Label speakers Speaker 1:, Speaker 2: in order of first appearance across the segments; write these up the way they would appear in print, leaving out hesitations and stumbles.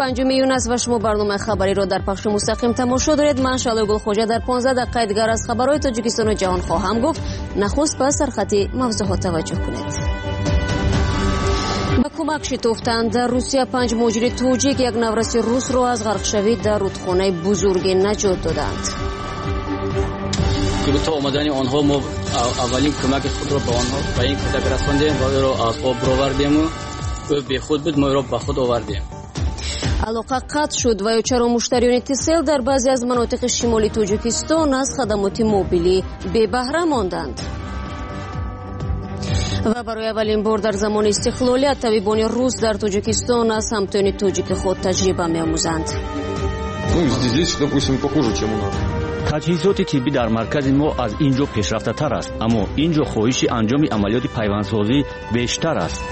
Speaker 1: 5 میلیون است و شما برنامه خبری را در پخش مستقیم تماشا دارید. من شعله گلخوجه در 15 دقیقه دیگر از خبرهای تاجیکستان و جهان خواهم گفت. نخست به سرخط موضوعات توجه کنید. با کمک شتافتن در روسیه 5 مهاجر توجیک یک نورسی روس را از غرقشوی در رودخانه بزرگی نجات دادند.
Speaker 2: که تا آمدن آنها ما اولین کمک خود را به آنها به این کودک رساندیم و او را از آب برآوردیم و او بی خود بود، ما او را به خود آوردیم.
Speaker 1: علاقه قطع شد و چرا مشتریان اتصال در بعضی از مناطق شمالی تاجیکستان از خدمات موبیلی بی بهره ماندند. و برای اولین بار در زمان استقلالیت طبیبان روس در تاجیکستان از همتایان تاجیک خود تجربه می‌آموزند.
Speaker 3: تجهیزات طبی در مرکز ما از اینجا پیشرفته‌تر است، اما اینجا خواهش انجام عملیات پیوندسازی بیشتر است.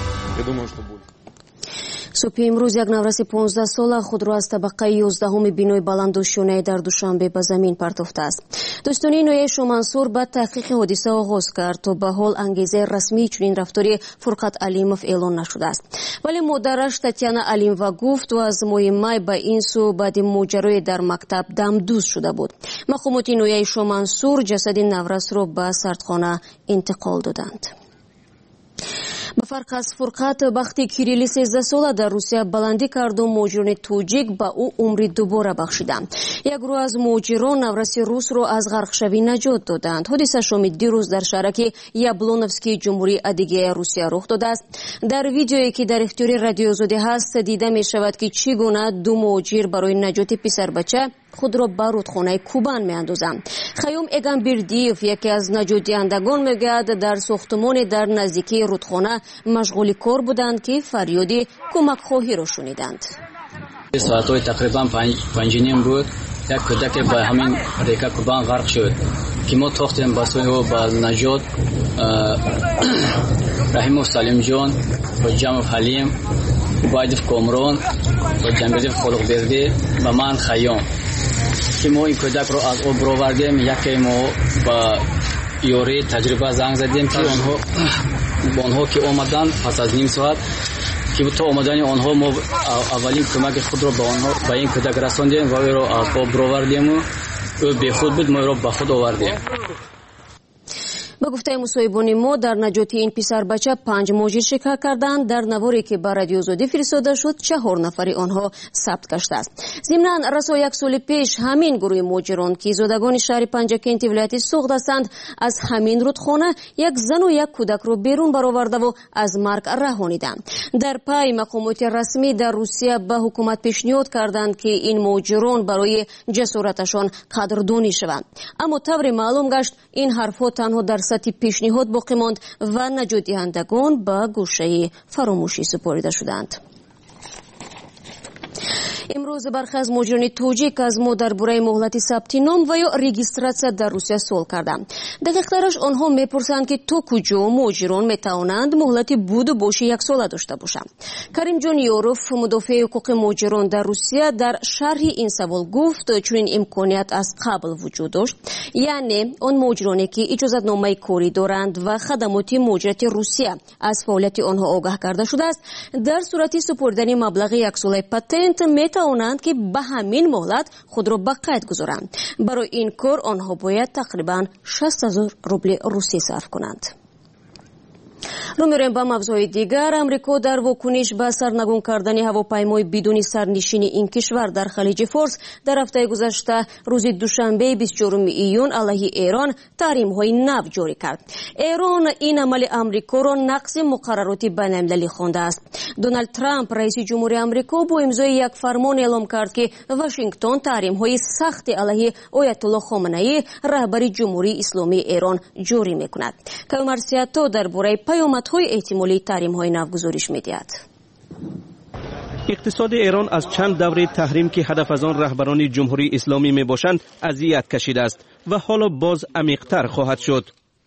Speaker 1: صبح امروز یک نورس 15 ساله خود را از طبقه 11 بینای بلندوشانه در دوشنبه به زمین پرتافته است. دوستانی نویه شومنصور به تحقیق حادثه آغاز کرد تا به حال انگیزه رسمی چنین رفتاری فرقت علیموف اعلان نشده است. ولی مادرش تاتیانا علیموفا گفت و از ماه به این سو بعد ماجرای در مکتب دمدوز شده بود. مقامات نویه شومنصور جسد نورس را به سردخانه انتقال دادند. به فرق از فرقت وقتی کیریلی 13 ساله در روسیه بلندی کرد و مهاجران توجیک به او عمری دوباره بخشیدند. یک گروه از مهاجران نورس روس را از غرقشوی نجات دادند. حادثه شام دیروز در شهرک یابلونوفسکی جمهوری ادیگه روسیه رخ داده است. در ویدیویی که در اختیار رادیو آزادی هست دیده می شود که چگونه دو مهاجر برای نجات پسر بچه خود را به رودخانه کوبان می اندازند. خیوم اگانبردیف یکی از نجات دهندگان میگوید در ساختمان در نزدیکی رودخانه مشغول کار بودند که فریادی کمک خواهی را شنیدند.
Speaker 2: ساعتهای تقریبا 5:30 بود. یک کودک به همین ریکه کوبان غرق شد که ما تاختیم با سوی و با نجات رحیم و سلیم جان و جمع حلیم بایدف کامران و جنبیدف خلق بردی و من خیام که ما این کودک رو از آب برآوردیم. یکی ما با یوری تجربه زنگ زدیم که آنها که آمدن پس از نیم ساعت که تا آمدن آنها ما اولین کمک خود را به این کودک رساندیم و او را از آب برآوردیم و او بی خود بود، ما او را به خود آوردیم.
Speaker 1: به گفته مصاحبان ما در نجات این پسر بچه 5 مهاجر شرکت کردند. در نواری که به رادیو آزادی فرستاده شد 4 نفر آنها ثبت گشته است. ضمناً رسا یک سال پیش همین گروه مهاجران که زادگان شهر پنجکنت ولایت سوخت هستند از همین رودخانه یک زن و یک کودک را بیرون برآورده و از مرگ رهانیدند. در پی مقامات رسمی در روسیه به حکومت پیشنهاد کردند که این مهاجران برای جسارتشان قدردانی شوند، اما طور معلوم گشت این حرفها تنها در سطح پیشنهاد باقی ماند و نجات دهندگان به گوشه فراموشی سپرده شدند. امروز برخی از مهاجران توجیک از ما درباره مهلت ثبت نام و یا رجیستراسیون در روسیه سوال کردند. دقیق‌ترش آنها میپرسند که تا کجا مهاجران میتوانند مهلت بود و باشی 1 ساله داشته باشند. کریم جان یوروف مدافع حقوق مهاجران در روسیه در شرح این سوال گفت چون این امکانیت از قبل وجود داشت، یعنی آن مهاجرانی که اجازه‌نامه کاری دارند و خدمات مهاجرت روسیه از فعالیت آنها آگاه کرده شده است، در صورت سپردن مبلغ 1 ساله پتنت میتوانند که به همین مهلت خود را به قید گذارند. برای این کار آنها باید تقریبا 60,000 روبل روسی صرف کنند. رو میریم با موضوع دیگر. امریکا در واکنش به سرنگون کردن هواپیمای بدون سرنشین این کشور در خلیج فارس در هفته گذشته روز دوشنبه 24 ایون علیه ایران تحریم‌های نو جاری کرد. ایران این عمل امریکا را نقض مقررات بین‌المللی خوانده است. دونالد ترامپ رئیس جمهور امریکا با امضای یک فرمان اعلام کرد که واشنگتن تحریم‌های سخت علیه آیت الله خامنه‌ای رهبر جمهوری اسلامی ایران جاری می‌کند. کامرسیاتو درباره پیامدهای احتمالی تحریم‌های نو گزارش می‌دهد.
Speaker 4: اقتصاد ایران از چند دوره تحریم که هدف از آن رهبران جمهوری اسلامی میباشند اذیت کشیده است و حالا باز عمیق‌تر خواهد شد.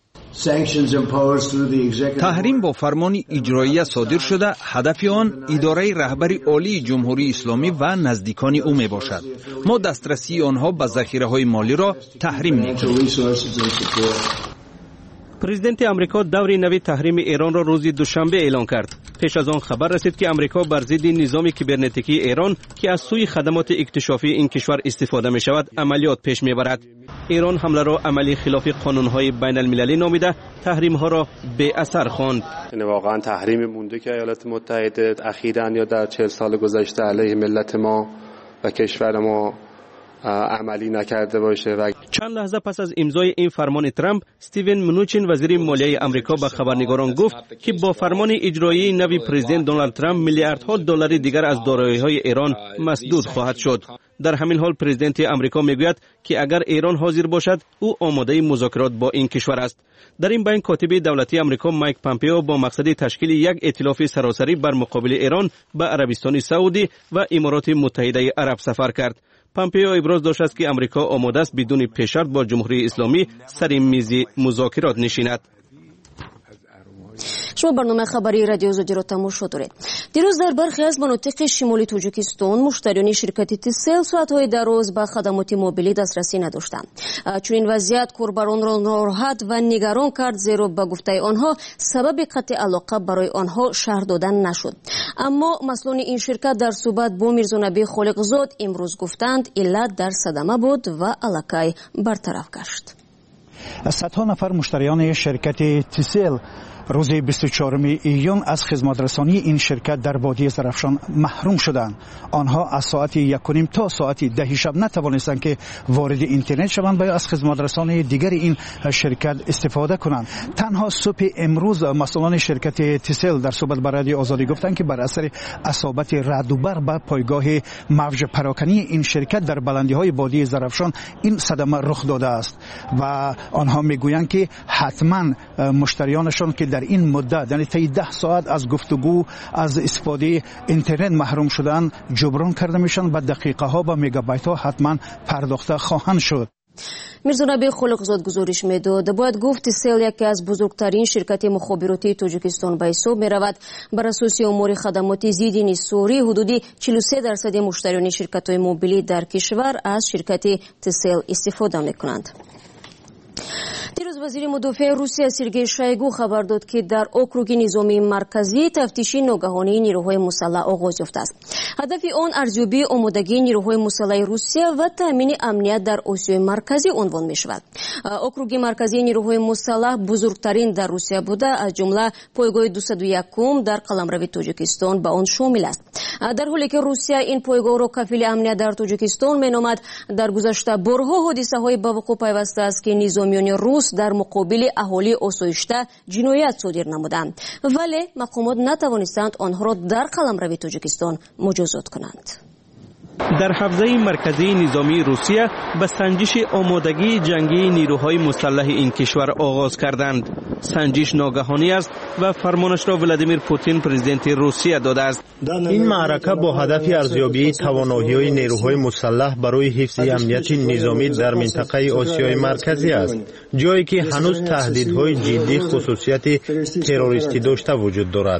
Speaker 5: تحریم با فرمان اجرایی صادر شده، هدف آن اداره رهبری عالی جمهوری اسلامی و نزدیکان او می باشد. ما دسترسی آنها به ذخیره‌های مالی را تحریم می‌کنیم.
Speaker 4: پرزیدنت امریکا دوره نوی تحریم ایران را روز دوشنبه اعلان کرد. پیش از آن خبر رسید که امریکا بر ضد نظام کیبرنتیکی ایران که از سوی خدمات اکتشافی این کشور استفاده می شود عملیات پیش می برد. ایران حمله را عملی خلاف قانون‌های بین المللی نامیده تحریم‌ها را بی اثر خواند.
Speaker 6: این واقعا تحریم مونده که ایالات متحده اخیراً یا در 40 سال گذشته علیه ملت ما و کشور ما عملی نکرده باشه. و
Speaker 4: چند لحظه پس از امضای این فرمان ترامپ، استیون منوچین وزیر مالیه آمریکا به خبرنگاران گفت که با فرمان اجرایی نوی پرزیدنت دونالد ترامپ میلیاردها دلار دیگر از دارایی‌های ایران مسدود خواهد شد. در همین حال پرزیدنت آمریکا میگوید که اگر ایران حاضر باشد او آماده مذاکرات با این کشور است. در این بین کاتب دولتی آمریکا مایک پامپئو با مقصد تشکیل یک ائتلاف سراسری بر مقابل ایران به عربستان سعودی و امارات متحده عرب سفر کرد. پامپئو ابراز داشت است که آمریکا آماده است بدون پیش‌شرط با جمهوری اسلامی سر میز مذاکرات نشیند.
Speaker 1: شما برنامه خبری رادیو زوجی را تماشا دارید. دیروز در برخی از مناطق شمالی تاجیکستان مشتریان شرکت تیسل ساعت‌های دراز به خدمات موبیلی دسترسی نداشتند. چون این وضعیت کاربران را ناراحت و نگران کرد، زیرا به گفته آنها سبب قطع علاقه برای آنها شرح دادن نشد. اما مسئولان این شرکت در صحبت با میرزا نبی خالقزاد امروز گفتند علت در صدمه بود و علاقه برطرف گشت.
Speaker 7: صدها نفر مشتریان شرکت تیسل روز 24 ایون از خدماترسانی این شرکت در وادی زرافشان محروم شدند. آنها از ساعت 1:30 تا ساعت 10 شب نتوانستند که وارد اینترنت شوند و از خدماترسان دیگر این شرکت استفاده کنند. تنها صبح امروز مسئولان شرکت تیسل در صحبت با رادیو آزادی گفتند که بر اثر اصابت رعد و برق به پایگاه موج پراکنی این شرکت در بلندی‌های وادی زرافشان این صدمه رخ داده است و آنها میگویند که حتما مشتریانشان که در این مدت یعنی طی 10 ساعت از گفتگو از استفاده اینترنت محروم شدن جبران کرده میشن و دقیقه ها و مگابایت ها حتما پرداخته خواهند شد.
Speaker 1: میرزا نبی خالقزاد گزارش میداد. باید گفت تیسل یکی از بزرگترین شرکت مخابراتی تاجیکستان به حساب میرود. بر اساس امور خدمات ضد سوری حدودی 43% مشتریان شرکت های موبیلی در کشور از شرکت تیسل استفاده میکنند. دیروز وزیر مدافع روسیه سرگئی شویگو خبر داد که در اوکروگ نظامی مرکزی تفتیش ناگهانی نیروهای مسلح آغاز یافته است. هدف آن ارزیابی آمادگی نیروهای مسلح روسیه و تامین امنیت در آسیای مرکزی عنوان می شود. اوکروگ مرکزی نیروهای مسلح بزرگترین در روسیه بوده، از جمله پایگاه 201 در قلمرو تاجیکستان به آن شامل است. در حالی که روسیه این پایگاه را کفیل امنیت در تاجیکستان می نامد، در گذشته بارها حادثه های به وقوع پیوسته است که نظامیان روس در مقابل اهالی آسایشته جنایت صادر نمودند، ولی مقامات نتوانستند آنها را در قلمرو تاجیکستان مجازات کنند.
Speaker 4: در حوزه مرکزی نظامی روسیه به سنجش آمادگی جنگی نیروهای مسلح این کشور آغاز کردند. سنجش ناگهانی است و فرمانش را ولادیمیر پوتین پرزیدنت روسیه داده است.
Speaker 8: این معرکه با هدف ارزیابی توانایی‌های نیروهای مسلح برای حفظ امنیت نظامی در منطقه آسیای مرکزی است، جایی که هنوز تهدیدهای جدی خصوصیت تروریستی داشته وجود دارد.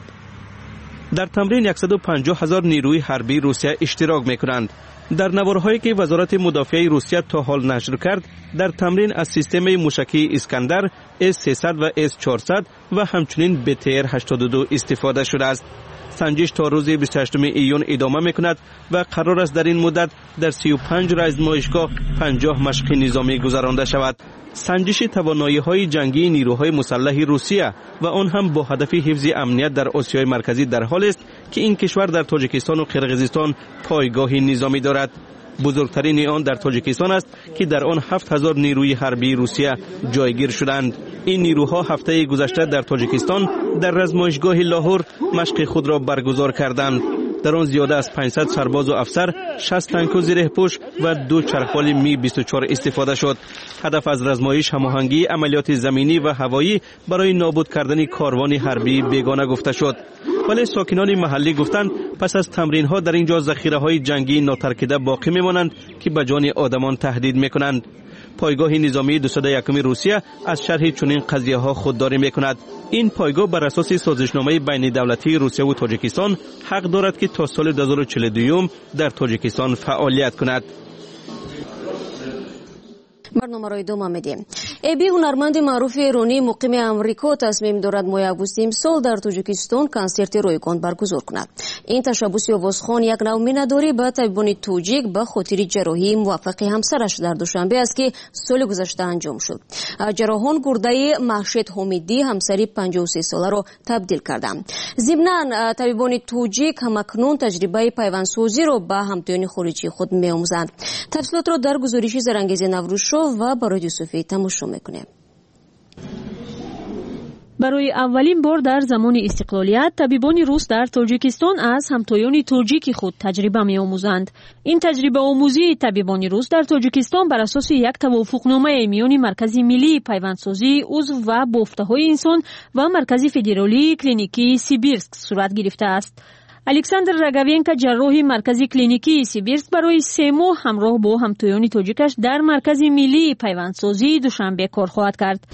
Speaker 4: در تمرین 150,000 نیروی حربی روسیه اشتراک می‌کنند. در نوارهایی که وزارت مدافع روسیه تا حال نشر کرد، در تمرین از سیستم موشکی اسکندر S-300 و S-400 و همچنین BTR-82 استفاده شده است. سنجش تا روز 28 ایون ادامه می‌کند و قرار است در این مدت در 35 آزمایشگاه 50 مشق نظامی گذرانده شود. سنجش توانایی‌های جنگی نیروهای مسلح روسیه و آن هم با هدف حفظ امنیت در آسیای مرکزی در حال است که این کشور در تاجیکستان و قرقیزستان پایگاه نظامی دارد. بزرگترین آن در تاجیکستان است که در آن 7000 نیروی حربی روسیه جایگیر شدند. این نیروها هفته گذشته در تاجیکستان در آزمایشگاه لاهور مشق خود را برگزار کردند. در آن زیاده از 500 سرباز و افسر، 60 تانک و زره‌پوش و 2 چرخبال می 24 استفاده شد. هدف از آزمایش هماهنگی عملیات زمینی و هوایی برای نابود کردن کاروان حربی بیگانه گفته شد. ولی ساکنان محلی گفتند پس از تمرین‌ها در اینجا ذخیره‌های جنگی ناترکیده باقی می‌مانند که به جان آدمان تهدید می‌کنند. پایگاه نظامی 201 روسیه از شرح چنین قضیه‌ها خودداری می‌کند. این پایگاه بر اساس سازشنامه بین دولتی روسیه و تاجیکستان حق دارد که تا سال 2042 در تاجیکستان فعالیت کند.
Speaker 1: برنامه را ادامه میدیم. ابی هنرمند معروف ایرانی مقیم امریکا تصمیم دارد ماه آگوست امسال در تاجیکستان کنسرت رایگان برگزار کند. این تشبوس آوازخوان یک نوع مینه‌داری به طبیبان تاجیک به خاطر جراحی موفق همسرش در دوشنبه است که سال گذشته انجام شد. جراحان گرده محشد حمیدی همسری 53 ساله را تبدیل کردند. ضمناً طبیبان تاجیک همکنون تجربه پیوندسازی را به همتایان خارجی خود می‌آموزند. تفصیلات را در گزارش زرانگیز نوروزشو و برای یوسفی تماشا می‌کنیم.
Speaker 9: برای اولین بار در زمان استقلالیت طبیبان روس در تاجیکستان از همتایان تاجیک خود تجربه می‌آموزند. این تجربه آموزی طبیبان روس در تاجیکستان بر اساس یک توافقنامه میان مرکز ملی پیوندسازی عضو و بافته‌های انسان و مرکز فدرالی کلینیکی سیبیرسک صورت گرفته است. الکساندر راگاوینکا جراح مرکز کلینیکی سیبیرسک برای 3 ماه همراه با همتایان تاجیکش در مرکز ملی پیوندسازی دوشنبه کار خواهد کرد.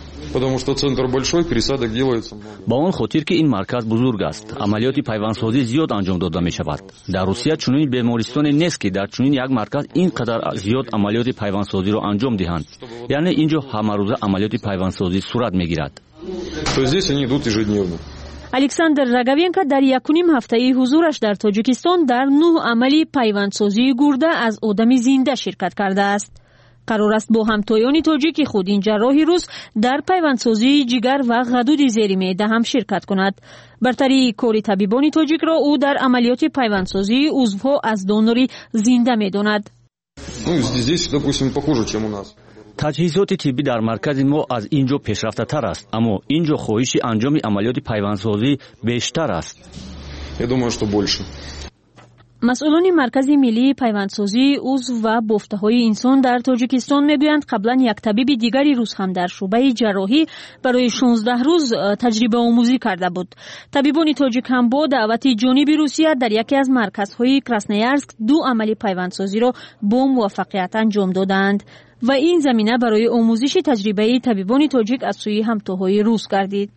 Speaker 3: با آن خاطر که این مرکز بزرگ است، عملیات پیوندسازی زیاد انجام داده می شود. در روسیه چنین بیمارستانی نیست که در چنین یک مرکز اینقدر زیاد عملیات پیوندسازی را انجام دهند. یعنی اینجا همه روزه عملیات پیوندسازی صورت می گیرد.
Speaker 9: الکساندر راگاوینکا در 1.5 هفته حضورش در تاجیکستان در 9 عملی پیوندسازی گرده از آدم زنده شرکت کرده است. قرار است با همتایان تاجیک خود این جراح روس در پیوندسازی جگر و غدود زیر معده هم شرکت کند. برتری کار طبیبان تاجیک را او در عملیات پیوندسازی عضوها از دونوری زنده می‌داند.
Speaker 3: تجهیزات طبی در مرکز ما از اینجا پیشرفته تر است، اما اینجا خواهش انجام عملیات پیوندسازی بیشتر است.
Speaker 9: مسئولان مرکز ملی پیوندسازی عضو و بافته‌های انسان در تاجیکستان میگویند قبلا یک طبیب دیگری روس هم در شعبه جراحی برای 16 روز تجربه آموزی کرده بود. طبیبان تاجیک هم با دعوت جانب روسیه در یکی از مرکزهای کراسنویارسک 2 عملی پیوندسازی را با موفقیت انجام دادند و این زمینه برای آموزش تجربه طبیبان تاجیک از سوی همتاهای روس گردید.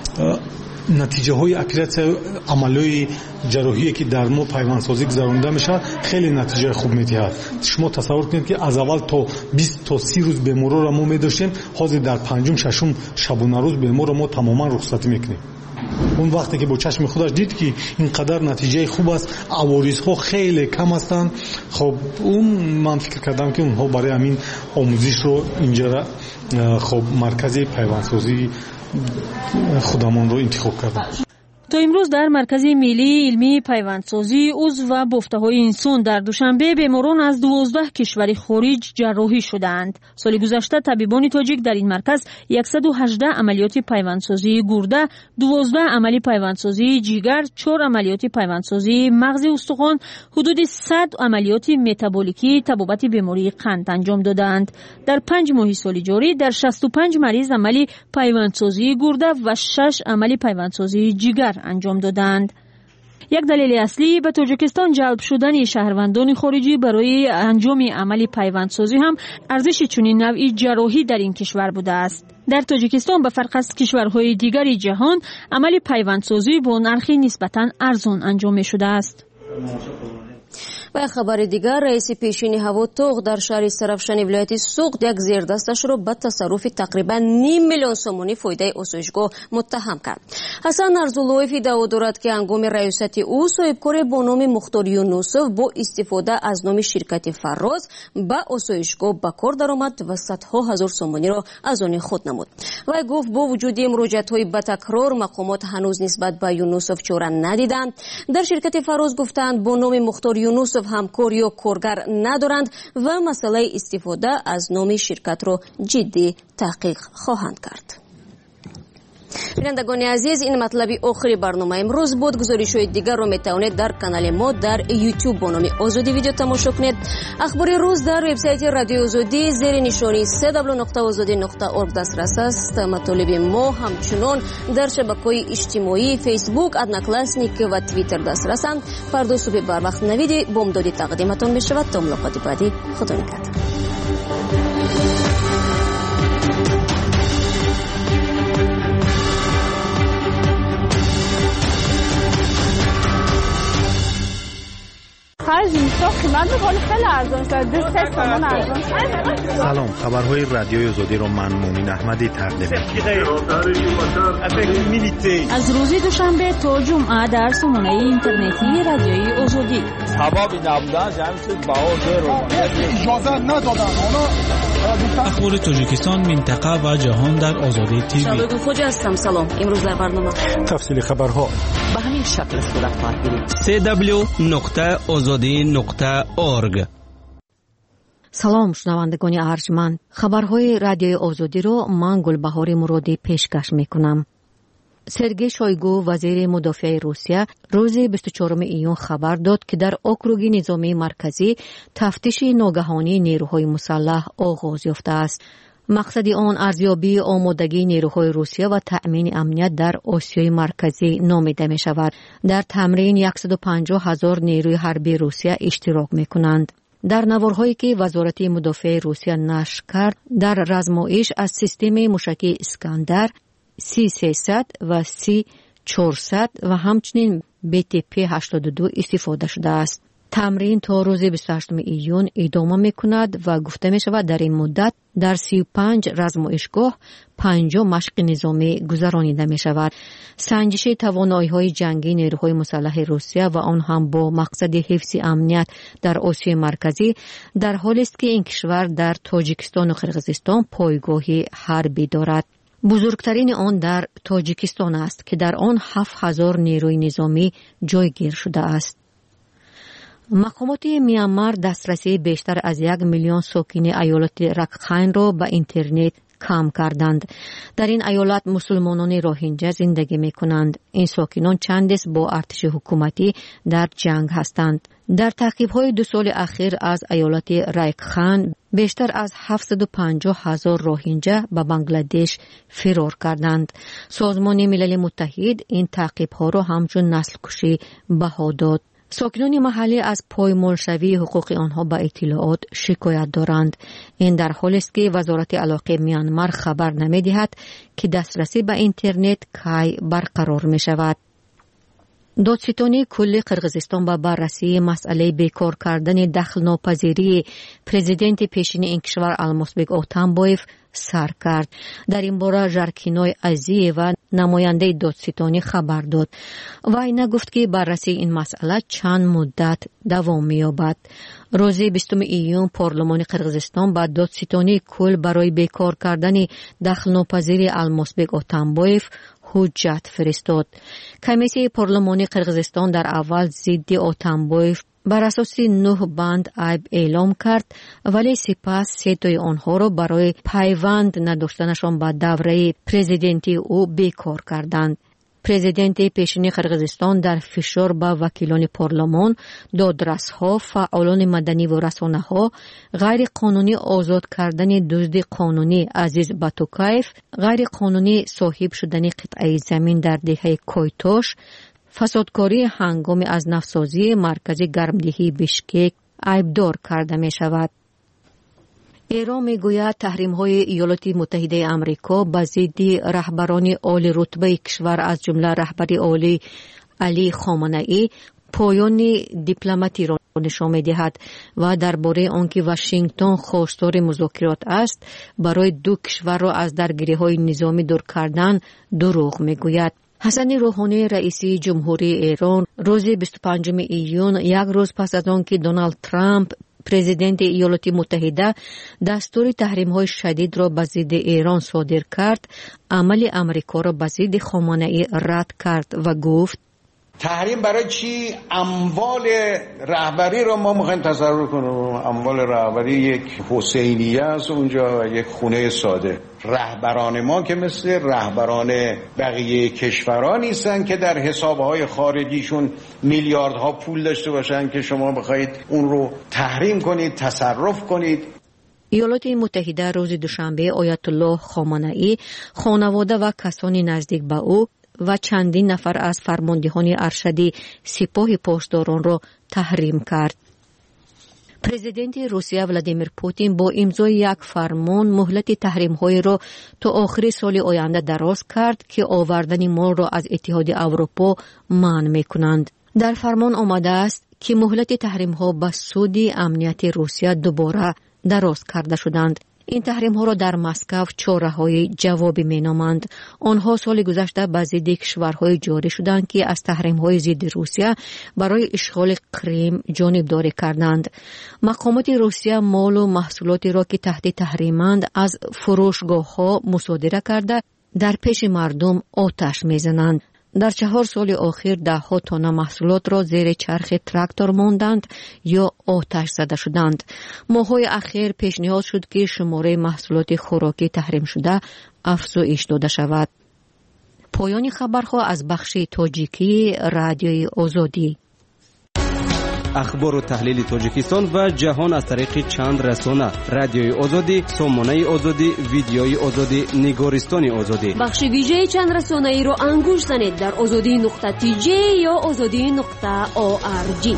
Speaker 10: نتیجه های اپراسیون عملیات جراحی که در ما پیوندسازی گذرانده میشه خیلی نتیجه خوب میدهد. شما تصور کنید که از اول تا 20 تا 30 روز بیمارا را ما می‌داشتیم، حاضر در 5م 6م شبانه روز بیمارا ما تماما رخصتی میکنیم. اون وقتی که با چشم خودش دید که اینقدر نتیجه خوب است، عوارض‌ها خیلی کم هستند، خب اون من فکر کردم که اونها برای همین آموزش رو اینجا خب مرکز پیوندسازی خودمون رو انتخاب کردم.
Speaker 9: تا امروز در مرکز ملی علمی پیوندسازی عضو و بافته‌های انسان در دوشنبه بیماران از 12 کشور خارج جراحی شدند. سال گذشته طبیبان تاجیک در این مرکز 118 عملیات پیوندسازی گرده، 12 عملی پیوندسازی جگر، 4 عملیات پیوندسازی مغز استخوان، حدود 100 عملیات متابولیکی تبابت بیماری قند انجام دادند. در 5 ماه سال جاری در 65 مریض عملی پیوندسازی گرده و 6 عملی پیوندسازی جگر انجام دادند. یک دلیل اصلی به تاجیکستان جلب شدن شهروندان خارجی برای انجام عملی پیوندسازی هم ارزش چنین نوعی جراحی در این کشور بوده است. در تاجیکستان به فرق از کشورهای دیگر جهان عملی پیوندسازی با نرخی نسبتاً ارزان انجام می شده است.
Speaker 1: و خبر دیگر، رئیس پیشین هواتوق در شهر سرافشان ولایت سوغد یک زیردستش را به تصرف تقریبا 5 میلیون سومانی فایده آسایشگاه متهم کرد. حسن ارزولویف ادعا دارد که هنگام ریاست او صاحبکار با نام مختار یونوسوف با استفاده از نام شرکت فراز به آسایشگاه به کار درآمد و صدها هزار سومانی را از آن خود نمود. و گفت با وجود مراجعت‌های به تکرار مقامات هنوز نسبت به یونوسوف چاره ندیدند. در شرکت فراز گفتند با نام مختار یونوسوف همکار یا کارگر ندارند و مسئله استفاده از نام شرکت را جدی تحقیق خواهند کرد. بینندگان عزیز، این مطلبی آخری برنامه امروز بود. گزارش‌های دیگر را میتوانید در کانال ما در یوتیوب با نام آزادی ویدیو تماشا کنید. اخبار روز در وبسایت رادیو آزادی زیر نشانی www.azadi.org دسترس است. مطالب ما همچنان در شبکه‌های اجتماعی فیسبوک، ادناکلاسنیک و توییتر دسترسند. فردا صبح بر وقت نوید بامدادی تقدیمتان می‌شود. تا ملاقات بعدی، خدا نگهدار.
Speaker 11: هر قیمت میکنه خیلی ارزان شده 3 تومن ارزان شده.
Speaker 8: سلام، خبرهای رادیوی آزادی رو من مومین احمدی تقدیم
Speaker 9: از روز دوشنبه تا جمعه در سامانه اینترنتی رادیوی آزادی.
Speaker 12: اجازه ندادن اخبار تاجیکستان، منطقه و جهان در آزادی تیوی.
Speaker 1: شالوی خوجا هستم. سلام. امروز در برنامه
Speaker 7: تفصیل خبرها
Speaker 13: به همین شکل صورت خواهد گرفت.
Speaker 12: www.azadi.org.
Speaker 14: سلام شنوندگان ارجمند، خبرهای رادیوی آزادی رو من گلبهار مرادی پیشکش میکنم. سرگئی شویگو وزیر مدافع روسیه روز 24 ایون خبر داد که در اوکروگ نظامی مرکزی تفتیش ناگهانی نیروهای مسلح آغاز یافته است. مقصد آن ارزیابی آمادگی نیروهای روسیه و تأمین امنیت در آسیای مرکزی نامیده می شود. در تمرین 150,000 نیروی حربی روسیه اشتراک می کنند. در نوارهایی که وزارت مدافع روسیه نشر کرد، در رزمایش از سیستم موشکی اسکندر C-300 و C-400 و همچنین BTP-82 استفاده شده است. تمرین تا روز 28 ایون ادامه می کند و گفته می شود در این مدت در 35 رزمایشگاه 50 مشق نظامی گذرانیده می شود. سنجش توانایی‌های جنگی نیروهای مسلح روسیه و آن هم با مقصد حفظ امنیت در آسیای مرکزی در حالی است که این کشور در تاجیکستان و قرقیزستان پایگاهی حربی دارد. بزرگترین آن در تاجیکستان است که در آن 7,000 نیروی نظامی جایگیر شده است. مقامات میانمار دسترسی بیشتر از 1 میلیون ساکن ایالت رکخین را به اینترنت کم کردند. در این ایالت مسلمانان روهینجا زندگی می کنند. این ساکنان چند است با ارتش حکومتی در جنگ هستند. در تعقیب‌های 2 سال اخیر از ایالت رکخین بیشتر از 750,000 روهینجا به بنگلادش فرار کردند. سازمان ملل متحد این تعقیب‌ها را همچون نسل کشی بها داد. ساکنان محلی از پایمالشوی حقوق آنها به اطلاعات شکایت دارند. این در حالی است که وزارت علاقه میانمار خبر نمی‌دهد که دسترسی به اینترنت کی برقرار می شود. دادستانی کل قرقیزستان با بررسی مسئله بیکار کردن دخل ناپذیری پرزیدنت پیشین این کشور المازبек اتامبایف سر کرد. در این باره ژارکینوی عزیه و نماینده دادستانی خبر داد. وی نگفت که بررسی این مسئله چند مدت دوام می‌یابد. روز 20 ایون پارلمان قرقیزستان با دادستانی کل برای بیکار کردن دخل ناپذیری المازبek اتامبایف حجت فرستاد. کمیسیون پارلمانی قرقیزستان در اول ضد اتامبایف بر اساس 9 بند عیب اعلام کرد، ولی سپس 3 تای آنها را برای پیوند نداشتنشان به دوره پرزیدنتی او بیکار کردند. پرزیدنت پیشین قرقیزستان در فشار به وکیلان پارلمان، دادرس‌ها، فعالان مدنی و رسانه‌ها، غیر قانونی آزاد کردن دزد قانونی عزیز باتوکایف، غیر قانونی صاحب شدن قطعه زمین در دهه کویتوش، فسادکاری هنگام از نفسازی مرکز گرمدهی بشکک عیبدار کرده می شود. ایران می گوید تحریم های ایالات متحده آمریکا به ضد رهبران عالی رتبه کشور از جمله رهبر عالی علی خامنه‌ای پایان دیپلماتی را نشان می دهد و درباره آنکه واشنگتن خواستار مذاکرات است برای 2 کشور را از درگیری های نظامی دور کردن دروغ می گوید. حسن روحانی رئیس جمهوری ایران روز 25 ایون، یک روز پس از آنکه دونالد ترامپ پرزیدنت ایالات متحده دستور تحریم‌های شدید را به ضد ایران صادر کرد، عمل آمریکا را به ضد خامنه‌ای رد کرد و گفت
Speaker 15: تحریم برای چی؟ اموال رهبری رو ما میخوایم تصور کنیم. اموال رهبری یک حسینیه است اونجا و یک خونه ساده. رهبران ما که مثل رهبران بقیه کشورها نیستن که در حسابهای خارجیشون میلیاردها پول داشته باشن که شما بخواید اون رو تحریم کنید، تصرف کنید.
Speaker 14: ایالات متحده روز دوشنبه آیت الله خامنه‌ای، خانواده و کسانی نزدیک به او و چندین نفر از فرماندهان ارشد سپاه پاسداران را تحریم کرد. پرزیدنت روسیه ولادیمیر پوتین با امضای یک فرمان مهلت تحریم‌های را تا آخر سال آینده دراز کرد که آوردن مال را از اتحاد اروپا منع می‌کنند. در فرمان آمده است که مهلت تحریم ها به سود امنیت روسیه دوباره دراز کرده شدند. این تحریم ها را در مسکو چاره‌های جوابی می‌نامند. آنها سال گذشته به ضد کشورهای جاری شدند که از تحریم های ضد روسیه برای اشغال کریم جانبداری کردند. مقامات روسیه مال و محصولاتی را که تحت تحریمند از فروشگاه‌ها مصادره کرده در پیش مردم آتش می‌زنند. در 4 سال اخیر 10 تن محصولات را زیر چرخ تراکتور ماندند یا آتش زده شدند. ماه‌های اخیر پیشنهاد شد که شماره محصولات خوراکی تحریم شده افزایش داده شود. پایان خبرها از بخش تاجیکی رادیوی آزادی.
Speaker 16: اخبار و تحلیل تاجیکستان و جهان از طریق چند رسانه: رادیوی آزادی، سامانه آزادی، ویدیوی آزادی، نگارستان آزادی.
Speaker 1: بخش ویژه چند رسانه ای رو انگوش زنید در azadi.tj یا azadi.org.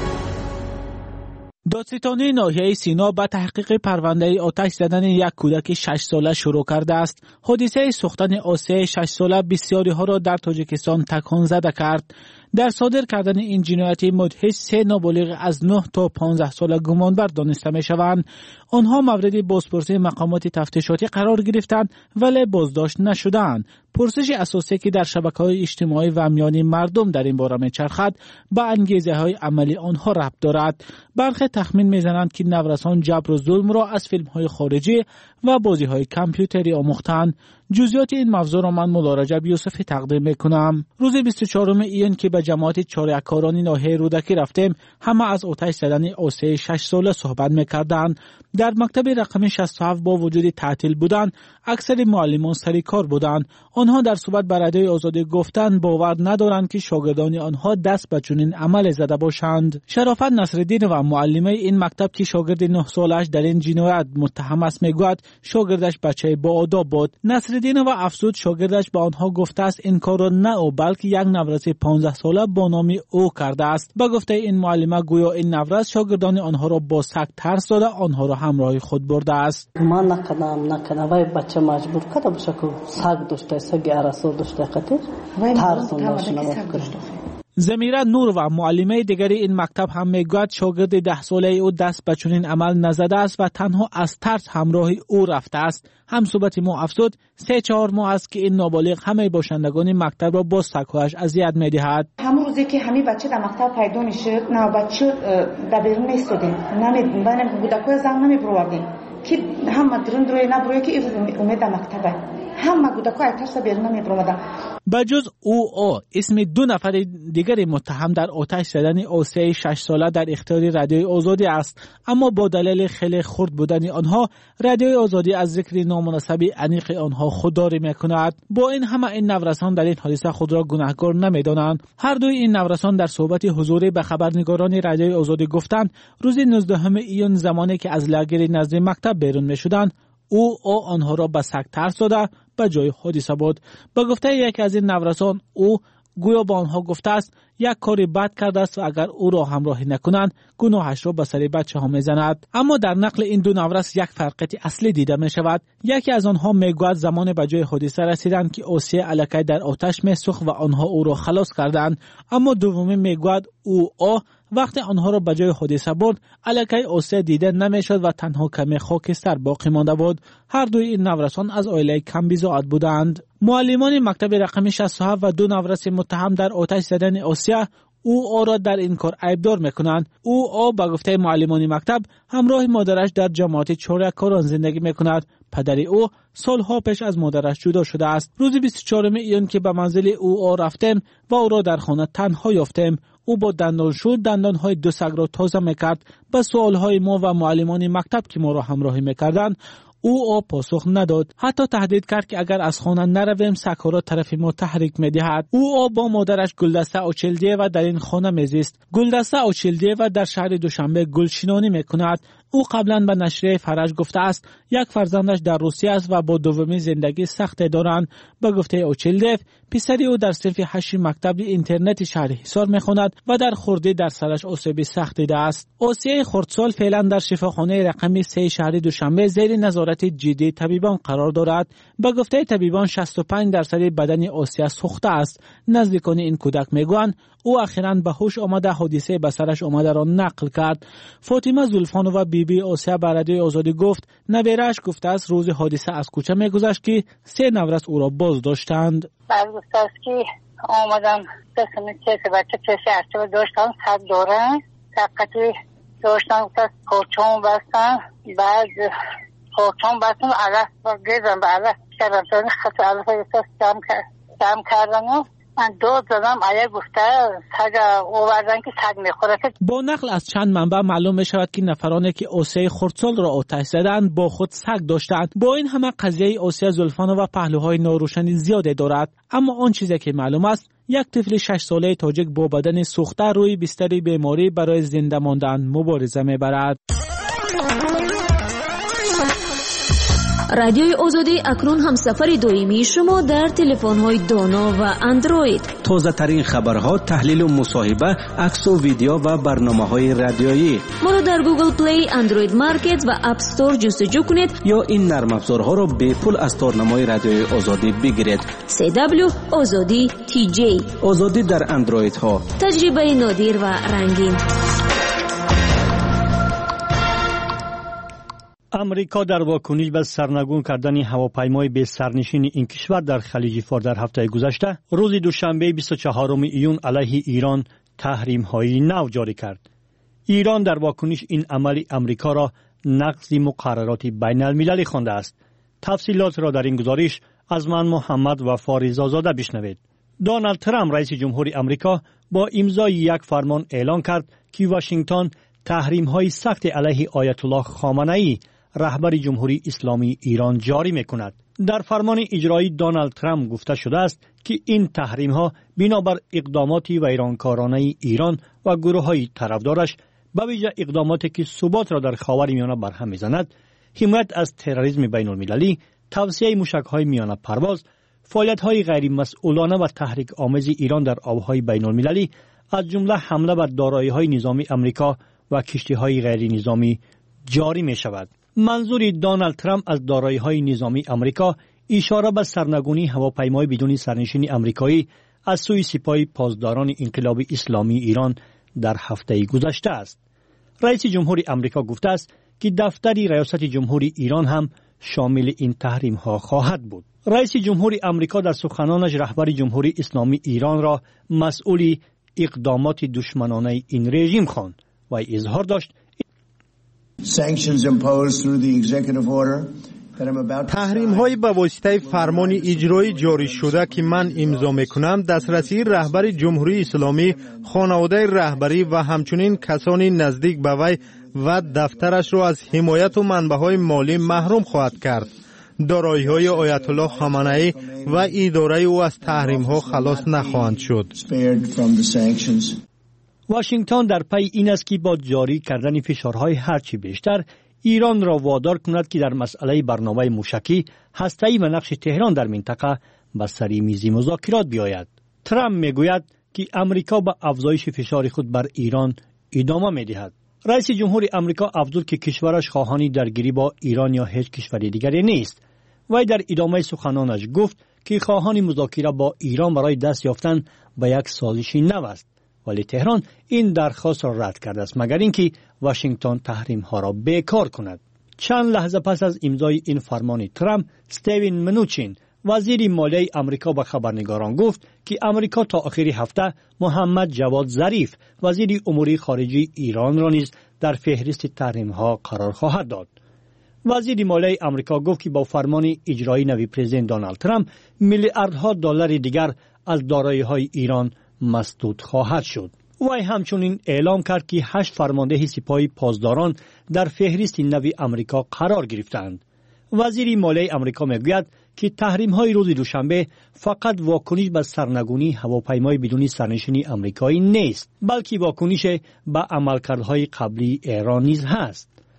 Speaker 12: دادستانی ناحیه سینا به تحقیق پرونده آتش زدن یک کودک 6 ساله شروع کرده است. حادثه سوختن آسیه 6 ساله بسیاری ها را در تاجیکستان تکان زده کرد. در صادر کردن این جنایت مدهش 3 نابالغ از 9 تا 15 ساله گمانبر دانسته می شوند. آنها مورد بازپرسی مقامات تفتیشاتی قرار گرفتند ولی بازداشت نشدند. پرسش اساسی که در شبکه‌های اجتماعی و میان مردم در این باره می‌چرخد به انگیزه‌های عملی آنها ربط دارد. برخی تخمین می‌زنند که نورسان جبر و ظلم را از فیلم‌های خارجی و بازی‌های کامپیوتری آموختند. جزئیات این موضوع را من مولا رجب یوسفی تقدیم می‌کنم. روز 24 ایون که به جماعت چاره‌کاران ناحیه رودکی رفتیم، همه از آتش زدن آسیه 6 ساله صحبت می‌کردند. در مکتب رقم 67 با وجود تعطیل بودند، اکثر معلمان سر کار بودند. آنها در صحبت بر رادیوی آزادی گفتند باور ندارند که شاگردان آنها دست به چنین عمل زده باشند. شرافت نصرالدین و معلمه این مکتب که شاگرد 9 سالش در این جنایت متهم است میگوید شاگردش بچه با آداب بود. نصرالدین و افزود شاگردش به آنها گفته است این کار را نه او بلکه یک نورس 15 ساله با نام او کرده است. به گفته این معلمه گویا این نورس شاگردان آنها را با سگ ترس داده آنها را همراه خود برده است.
Speaker 17: من نکنم وای بچه مجبور کرده باشه که سگ داشته سگ ارسو داشته قطعه ترس نشنه مفکر.
Speaker 12: زمیره نور و معلمه دیگری این مکتب هم میگوید شاگرد 10 ساله او دست به چنین عمل نزده است و تنها از ترس همراه او رفته است. هم صحبت ما افزود 3-4 ماه است که این نابالغ همه باشندگان مکتب را با سگ‌هایش اذیت می‌دهد.
Speaker 18: همون روزی که همین بچه در مکتب پیدا میشه نه بچه در بیرون نیستادیم من بودکای زن نمیبروردیم که هم درون روی نبروی که امید در مکتبه همه بودکای ترس بیرون نمیبروردن.
Speaker 12: بجز او اسم 2 نفر دیگر متهم در آتش زدن آسیه 6 ساله در اختیار رادیوی آزادی است، اما با دلیل خیلی خرد بودن آنها رادیوی آزادی از ذکر نامناسب انیق آنها خودداری میکند. با این همه این نورسان در این حادثه خود را گناهکار نمیدانند. هر دوی این نورسان در صحبت حضوری به خبرنگاران رادیوی آزادی گفتند روز 19 ایون زمانی که از لاگر نزد مکتب بیرون میشدند او آنها را به سگ ترس داده به جای حادثه بود. به گفته یکی از این نورسان او گویا با آنها گفته است یک کاری بد کرده است و اگر او را همراهی نکنند گناهش را به سر بچه ها میزند. اما در نقل این 2 نورس یک فرقیت اصلی دیده می شود. یکی از آنها میگوید زمان به جای حادثه رسیدند که آسیه الکی در آتش میسوخت و آنها او را خلاص کردند، اما دومی میگوید او وقتی آنها را به جای حادثه برد الکی آسیه دیده نمیشد و تنها کمی خاکستر باقی مانده بود. هر دوی این نورسان از عائله کم بیزاعت بودند. معلمان مکتب رقم 67 و 2 نورس متهم در آتش زدن آسیه او را در این کار عیبدار میکنند. او به گفته معلمان مکتب همراه مادرش در جماعت چاره‌کاران زندگی میکند. پدر او سالها پیش از مادرش جدا شده است. روز 24 ایون که به منزل او رفتیم و او را در خانه تنها یافتیم. او با دندانشو دندانهای 2 سگ را تازه میکرد. به سوالهای ما و معلمان مکتب که ما را همراهی میکردند او پاسخ نداد. حتی تهدید کرد که اگر از خانه نرویم سگ‌ها را طرف ما تحریک می‌دهد. او با مادرش گلدسته آچیلدیه و در این خانه میزیست. گلدسته آچیلدیه و در شهر دوشنبه گلشینانی میکند. او قبلا به نشریه فرج گفته است یک فرزندش در روسیه است و با دومین زندگی سخت دارند. به گفته اوچلدف، پسری او در صف 8 مکتب اینترنت شهر حصار میخواند و در خردی در سرش آسیب سخت دیده است. اوسیه خردسال فعلا در شفاخانه رقم 3 شهر دوشنبه زیر نظارت جدی طبیبان قرار دارد. به گفته طبیبان 65% بدن اوسیه سوخته است. نزدیکان این کودک میگویند او اخیراً به هوش آمده حادثه به سرش آمده را نقل کرد. فاطمه زلفانووا بیبی اوسیه به رادیوی آزادی گفت نویرش گفته است روز حادثه از کوچه میگذشت که 3 نفر او را باز داشتند.
Speaker 19: بعد گفته است که آمدم دستم چه بچه پیش ارتباط داشتم صد دوره دقیقی داشتم گفته پرچون بستن بعد پرچون بستن علف و گیزم به علف کردم چون خط علف جمع کردن من دو زدم آیا گفته سگ آوردن که سگ میخوره.
Speaker 12: با نقل از چند منبع معلوم می شود که نفرانی که اوسیه خردسال را آتش زدند با خود سگ داشتند. با این همه قضیه اوسیه زلفانووا پهلوهای ناروشنی زیاده دارد، اما آن چیزی که معلوم است یک طفل 6 ساله تاجیک با بدن سوخته روی بستر بیماری برای زنده ماندن مبارزه میبرد.
Speaker 1: رادیوی آزادی اکنون همسفر دائمی شما در تلفن‌های دانا و اندروید.
Speaker 16: تازه ترین خبرها، تحلیل و مصاحبه، عکس و ویدیو و برنامه‌های رادیویی.
Speaker 1: ما را در گوگل پلی، اندروید مارکت و اپ استور جستجو کنید
Speaker 16: یا این نرم افزارها را به پول از تارنمای رادیوی آزادی بگیرید.
Speaker 1: CW آزادی TJ
Speaker 16: آزادی در اندروید ها.
Speaker 1: تجربه نادر و رنگین.
Speaker 7: امریکا در واکنش به سرنگون کردن هواپیمای به سرنشین این کشور در خلیج فارس در هفته گذشته روز دوشنبه 24 ایون علیه ایران تحریم‌های نو جاری کرد. ایران در واکنش این عمل امریکا را نقض مقررات بین المللی خوانده است. تفصیلات را در این گزارش از من محمد و فارز آزاده بشنوید. دونالد ترامپ رئیس جمهور امریکا با امضای یک فرمان اعلان کرد که واشنگتن تحریم‌های سخت علیه آیت الله خامنه‌ای رهبر جمهوری اسلامی ایران جاری می‌کند. در فرمان اجرایی دونالد ترامپ گفته شده است که این تحریم‌ها بنابر اقدامات ویرانکارانه ایران و گروه‌های طرفدارش به ویژه اقداماتی که ثبات را در خاورمیانه برهم می‌زند، حمایت از تروریسم بین‌المللی، توسعه موشک‌های میانه پرواز، فعالیت‌های غیر مسئولانه و تحریک آمیز ایران در آب‌های بین‌المللی، از جمله حمله بر دارایی‌های نظامی امریکا و کشتی‌های غیر نظامی جاری می‌شود. منظور دونالد ترامپ از دارایی‌های نظامی امریکا اشاره به سرنگونی هواپیمای بدون سرنشین امریکایی از سوی سپاه پاسداران انقلاب اسلامی ایران در هفته گذشته است. رئیس جمهور امریکا گفته است که دفتر ریاست جمهوری ایران هم شامل این تحریم‌ها خواهد بود. رئیس جمهور امریکا در سخنانش رهبر جمهوری اسلامی ایران را مسئول اقدامات دشمنانه این رژیم خواند و اظهار داشت
Speaker 8: تحریم‌های به واسطه فرمان اجرایی جاری شده که من امضا می‌کنم دسترسی رهبر جمهوری اسلامی، خانواده رهبری و همچنین کسانی نزدیک به وی و دفترش را از حمایت و منبع‌های مالی محروم خواهد کرد. دارایی‌های آیت الله خامنه‌ای و اداره او از تحریم‌ها خلاص نخواهند شد.
Speaker 7: واشنگتن در پی این است که با جاری کردن فشارهای هرچی بیشتر ایران را وادار کند که در مسئله برنامه موشکی هسته‌ای و نقش تهران در منطقه به سر میز مذاکرات بیاید. ترامپ میگوید که امریکا به افزایش فشار خود بر ایران ادامه می‌دهد. رئیس جمهور امریکا افزود که کشورش خواهان درگیری با ایران یا هیچ کشور دیگری نیست. وی در ادامه سخنانش گفت که خواهان مذاکره با ایران برای دست یافتن به یک سازش نو است، ولی تهران این درخواست را رد کرده است مگر اینکه واشنگتن تحریم ها را بیکار کند. چند لحظه پس از امضای این فرمان ترامپ، استیون منوچین وزیر مالیه امریکا به خبرنگاران گفت که امریکا تا آخر هفته محمد جواد ظریف وزیر امور خارجه ایران را نیز در فهرست تحریم ها قرار خواهد داد. وزیر مالیه امریکا گفت که با فرمان اجرایی نوی پرزیدنت دونالد ترامپ میلیاردها دلار دیگر از دارایی‌های ایران مسدود خواهد شد. وی همچنین اعلام کرد که 8 فرمانده سپاه پاسداران در فهرست نوی امریکا قرار گرفتند. وزیر مالیه امریکا میگوید که تحریم‌های روز دوشنبه فقط واکنش به سرنگونی هواپیمای بدون سرنشین امریکایی نیست، بلکه واکنش به عملکردهای قبلی ایران نیز هست.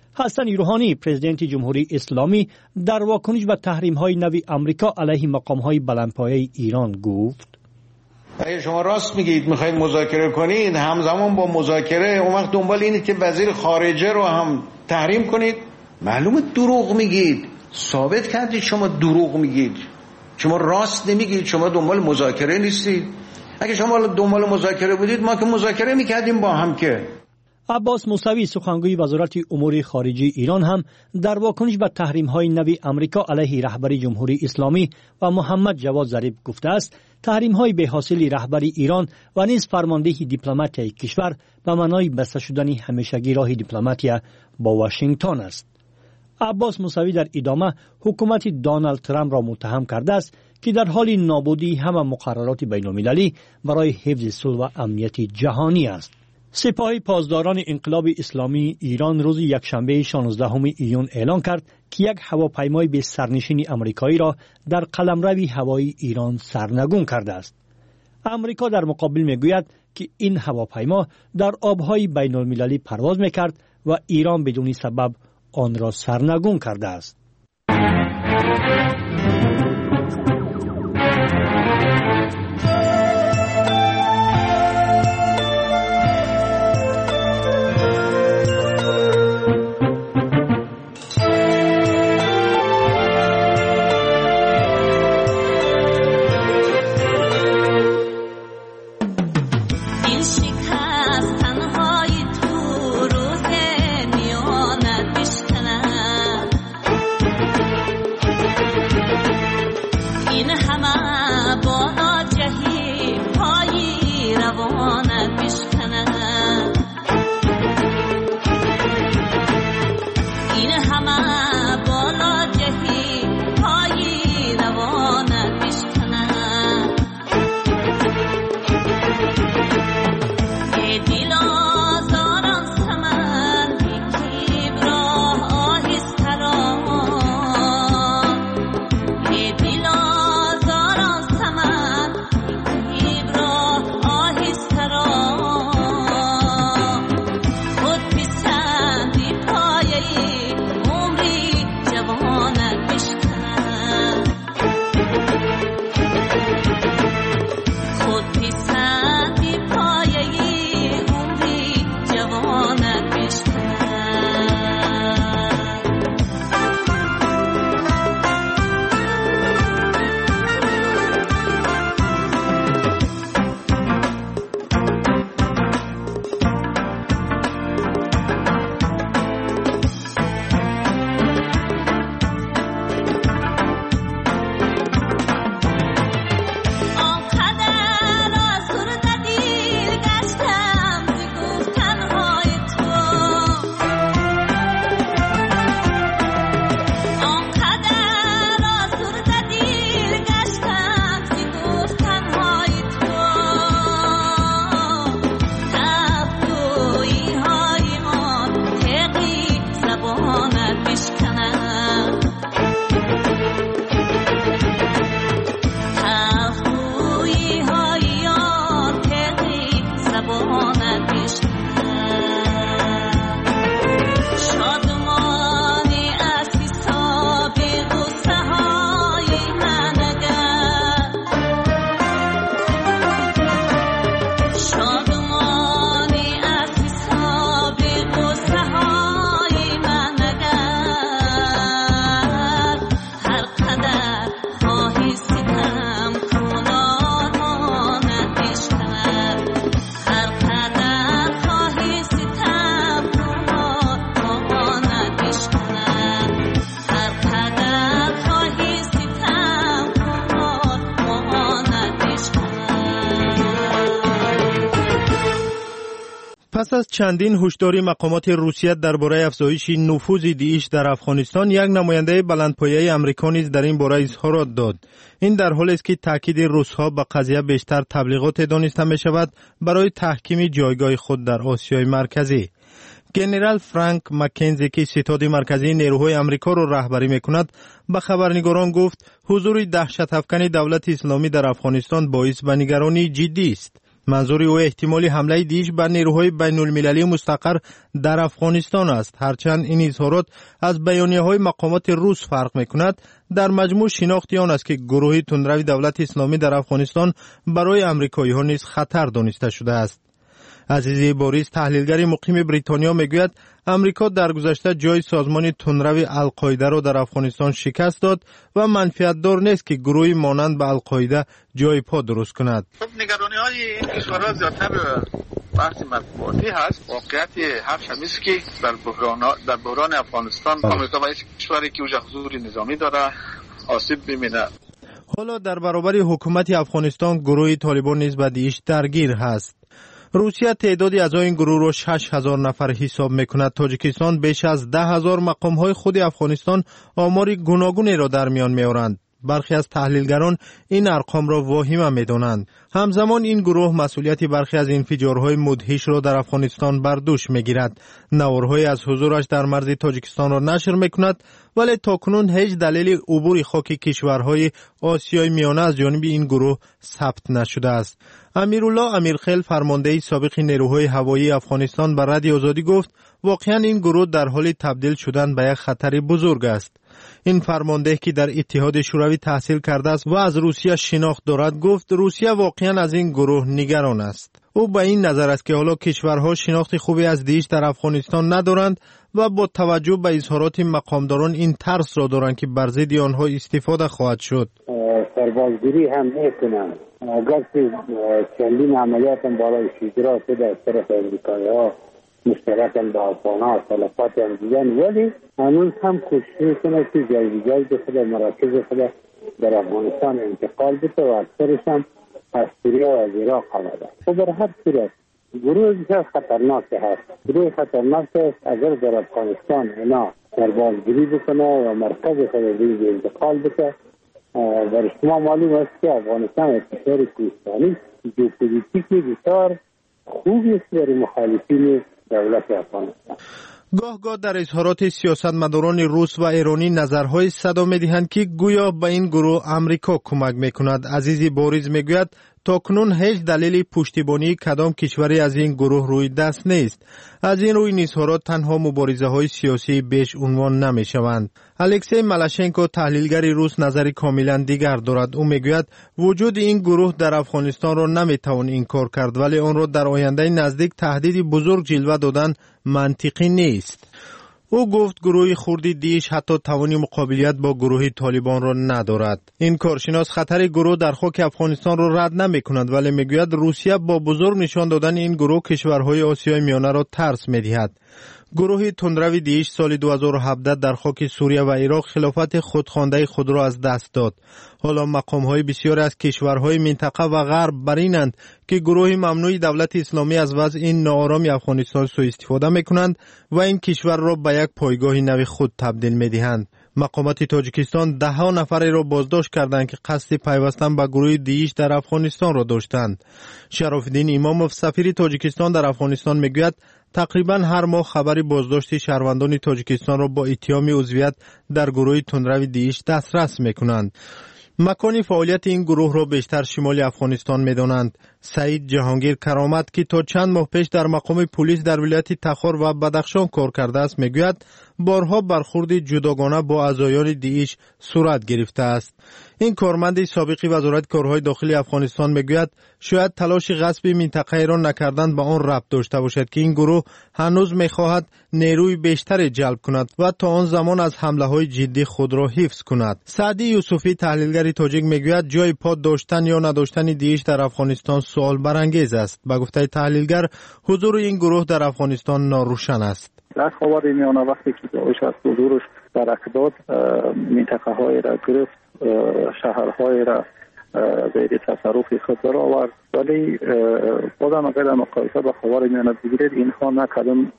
Speaker 20: حسن روحانی پرزیدنت جمهوری اسلامی در واکنش به تحریم‌های نوی آمریکا علیه مقام‌های بلندپایه ایران گفت:
Speaker 15: اگه شما راست میگید میخواید مذاکره کنید، همزمان با مذاکره اون وقت دنبال اینید که وزیر خارجه رو هم تحریم کنید، معلومه دروغ میگید. ثابت کردید شما دروغ میگید، شما راست نمیگید، شما دنبال مذاکره نیستید. اگه شما دنبال مذاکره بودید ما که مذاکره میکردیم با هم. که
Speaker 20: عباس موسوی سخنگوی وزارت امور خارجه ایران هم در واکنش به تحریم‌های نوی آمریکا علیه رهبری جمهوری اسلامی و محمد جواد ظریف گفته است تحریم‌های بی‌حاصل رهبری ایران و نیز فرماندهی دیپلماتیک کشور به معنای بسته شدن همیشگی راه دیپلماتیا با واشنگتن است. عباس موسوی در ادامه حکومت دونالد ترامپ را متهم کرده است که در حال نابودی همه مقررات بین‌المللی برای حفظ صلح و امنیت جهانی است. سپاه پاسداران انقلاب اسلامی ایران روز یکشنبه 16 ایون اعلام کرد که یک هواپیمای به سرنشین آمریکایی را در قلمرو هوایی ایران سرنگون کرده است. آمریکا در مقابل میگوید که این هواپیما در آبهای بین المللی پرواز میکرد و ایران بدون سبب آن را سرنگون کرده است.
Speaker 8: پس از چندین هشداری مقامات روسیه درباره افزایش نفوذ داعش در افغانستان، یک نماینده بلندپایه آمریکا نیز در این باره اظهارات داد. این در حالی است که تاکید روس‌ها به قضیه بیشتر تبلیغات دانسته می شود برای تحکیم جایگاه خود در آسیای مرکزی. گنرال فرانک مکنزی که ستاد مرکزی نیروهای آمریکا را رهبری می‌کند، به خبرنگاران گفت حضور دهشت افکن دولت اسلامی در افغانستان باعث به نگرانی جدی است. منظور او احتمالی حمله دیش به نیروهای بین المللی مستقر در افغانستان است. هرچند این اظهارات از بیانیه‌های مقامات روس فرق می‌کند، در مجموع شناخت آن است که گروه تندروی دولت اسلامی در افغانستان برای آمریکایی‌ها نیز خطر دانسته شده است. عزیزی بوریس، تحلیلگر مقیم بریتانیا، میگوید امریکا در گذشته جای سازمان تندروی القاعده را در افغانستان شکست داد و منفعت دار نیست که گروهی مانند به القاعده جای پا درست کند.
Speaker 21: خب نگرانی های این کشورها زیادتر بحث مطبوعاتی هست. واقعیت هست همیست که در بحران افغانستان امریکا باید کشوری که اوجه حضور نظامی داره آسیب ببینه.
Speaker 8: حالا در برابر حکومت افغانستان گروه طالبان نیز به داعش درگیر هست. روسیه تعدادی اعضای این گروه را 6000 نفر حساب میکند. تاجیکستان بیش از 10,000 مقام‌های خود افغانستان آمار گوناگونی را در میان می‌آورند. برخی از تحلیلگران این ارقام را واهمه می‌دانند. همزمان این گروه مسئولیت برخی از انفجارهای مدهش را در افغانستان بر دوش می‌گیرد. نوارهای از حضورش در مرز تاجیکستان را نشر می‌کند، ولی تاکنون هیچ دلیل عبور خاک کشورهای آسیای میانه از جانب این گروه ثبت نشده است. امیرالله امیرخیل، فرمانده سابق نیروهای هوایی افغانستان، به رادیو آزادی گفت واقعا این گروه در حال تبدیل شدن به یک خطر بزرگ است. این فرمانده که در اتحاد شوروی تحصیل کرده است و از روسیه شناخت دارد گفت روسیه واقعا از این گروه نگران است. او به این نظر است که حالا کشورها شناخت خوبی از داعش در افغانستان ندارند و با توجه به اظهارات مقامداران این ترس را دارند که بر ضد آنها استفاده خواهد شد.
Speaker 22: سربازگیری هم میکنند. اگر که چندین عملیات هم بالای شجرات شده از طرف امریکایی‌ها مشترکاً با افغان‌ها تلفات هم دیدن، ولی هنوز هم کوشش میکنه که جای بخوده مراکز خود در افغانستان انتقال بده و اکثرش هم از سوریه و از عراق آمده. خب در هر صورت گروه بسیار خطرناک هست. گروه خطرناک است. اگر در افغانستان اینا سربازگیری بکنه و مرکز خود دیگه انتقال بده، در شما معلوم است که افغانستان یک کشور کوهستانی ژئوپلیتیکی بسیار خوبی است برای مخالفین دولت افغانستان.
Speaker 8: گاه در اظهارات سیاستمداران روس و ایرانی نظرهای صدا می‌دهند که گویا به این گروه امریکا کمک می‌کند. عزیزی بوریز می‌گوید تاکنون هیچ دلیل پشتیبانی کدام کشوری از این گروه روی دست نیست. از این روی این اظهارات تنها مبارزه‌های سیاسی بیش عنوان نمی‌شوند. الکسی ملاشنکو، تحلیلگر روس، نظری کاملا دیگر دارد. او میگوید وجود این گروه در افغانستان را نمیتوان انکار کرد، ولی آن را در آینده نزدیک تهدید بزرگ جلوه دادن منطقی نیست. او گفت گروه خردی داعش حتی توانی مقابلیت با گروه طالبان را ندارد. این کارشناس خطر گروه در خاک افغانستان را رد نمی کند، ولی میگوید روسیه با بزرگ نشان دادن این گروه کشورهای آسیای میانه را ترس میدهد. گروه تندروی داعش سال 2017 در خاک سوریه و عراق خلافت خودخوانده خود را از دست داد. حالا مقام‌های بسیاری از کشورهای منطقه و غرب بر اینند که گروه ممنوع دولت اسلامی از وضع این ناآرام افغانستان سوء استفاده می‌کنند و این کشور را به یک پایگاه نو خود تبدیل می‌دهند. مقامات تاجیکستان 10 نفر را بازداشت کردند که قصد پیوستن به گروه داعش در افغانستان را داشتند. شراف‌الدین اماموف، سفیر تاجیکستان در افغانستان، میگوید تقریبا هر ماه خبر بازداشت شهروندان تاجیکستان را با اتهام عضویت در گروه تندروی داعش دسترس می‌کنند. مکان فعالیت این گروه را بیشتر شمال افغانستان می‌دانند. سعید جهانگیر کرامت که تا چند ماه پیش در مقام پلیس در ولایت تخار و بدخشان کار کرده است میگوید بارها برخورد جداگانه با اعضایان داعش صورت گرفته است. این کارمند سابق وزارت کارهای داخلی افغانستان میگوید شاید تلاش غصب منطقه را نکردن به آن ربط داشته باشد که این گروه هنوز میخواهد نیروی بیشتر جلب کند و تا آن زمان از حمله‌های جدی خود را حفظ کند. سعدی یوسفی، تحلیلگر تاجیک، میگوید جای پا داشتن یا نداشتن داعش در افغانستان سوال برانگیز است. به گفته تحلیلگر حضور این گروه در افغانستان ناروشن است.
Speaker 23: در خاور میانه وقتی که داعش از حضورش در اقداد منطقه های را گرفت، شهرهای را زیر تصرف خود درآورد، ولی بازم اگر در مقایسه با خاور میانه بگیرید اینها نه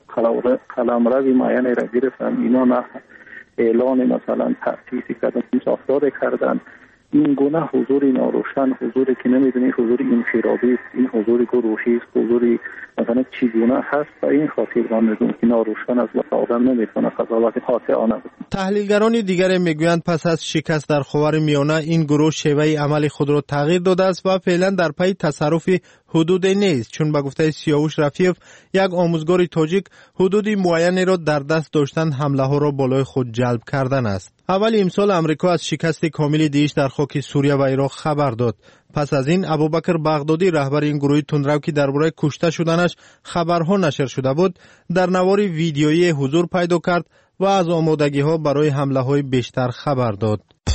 Speaker 23: قلمرو معینی را گرفتن، اینا نه اعلان مثلا تأسیسی کردن، ساختار کردن. این گونه حضوری ناروشن، حضوری که نمیدونی حضور انفرادی است، این حضوری گروهی است، حضوری مثلا چیگونه هست و این خاطر من میگم که ناروشن از آدم نمیتونه قضاوت قاطعانه بکنه.
Speaker 8: تحلیلگران دیگر میگویند پس از شکست در خاورمیانه این گروه شیوه عمل خود را تغییر داده است و فعلا در پی تصرف حدود نیست، چون به گفته سیاوش رفیق یک آموزگار تاجیک حدود معینی را در دست داشتن حمله ها را بالای خود جلب کردن است. اول امسال امریکا از شکست کامل داعش در خاک سوریه و عراق خبر داد. پس از این ابوبکر بغدادی رهبر این گروه تندرو که درباره کشته شدنش خبرها نشر شده بود در نوار ویدیویی حضور پیدا کرد و از آمادگی ها برای حمله های بیشتر خبر داد.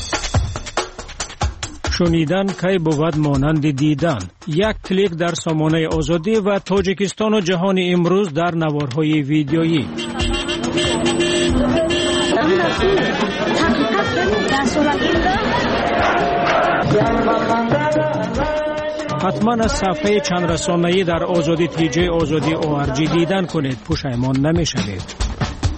Speaker 20: شنیدن کی بود مانند دیدن. یک کلیک در سامانه آزادی و تاجیکستان و جهان امروز در نوارهای ویدیویی. حتما از صفحه چند رسانه‌ای در آزادی تیجه آزادی ORG دیدن کنید، پشیمان نمی‌شوید.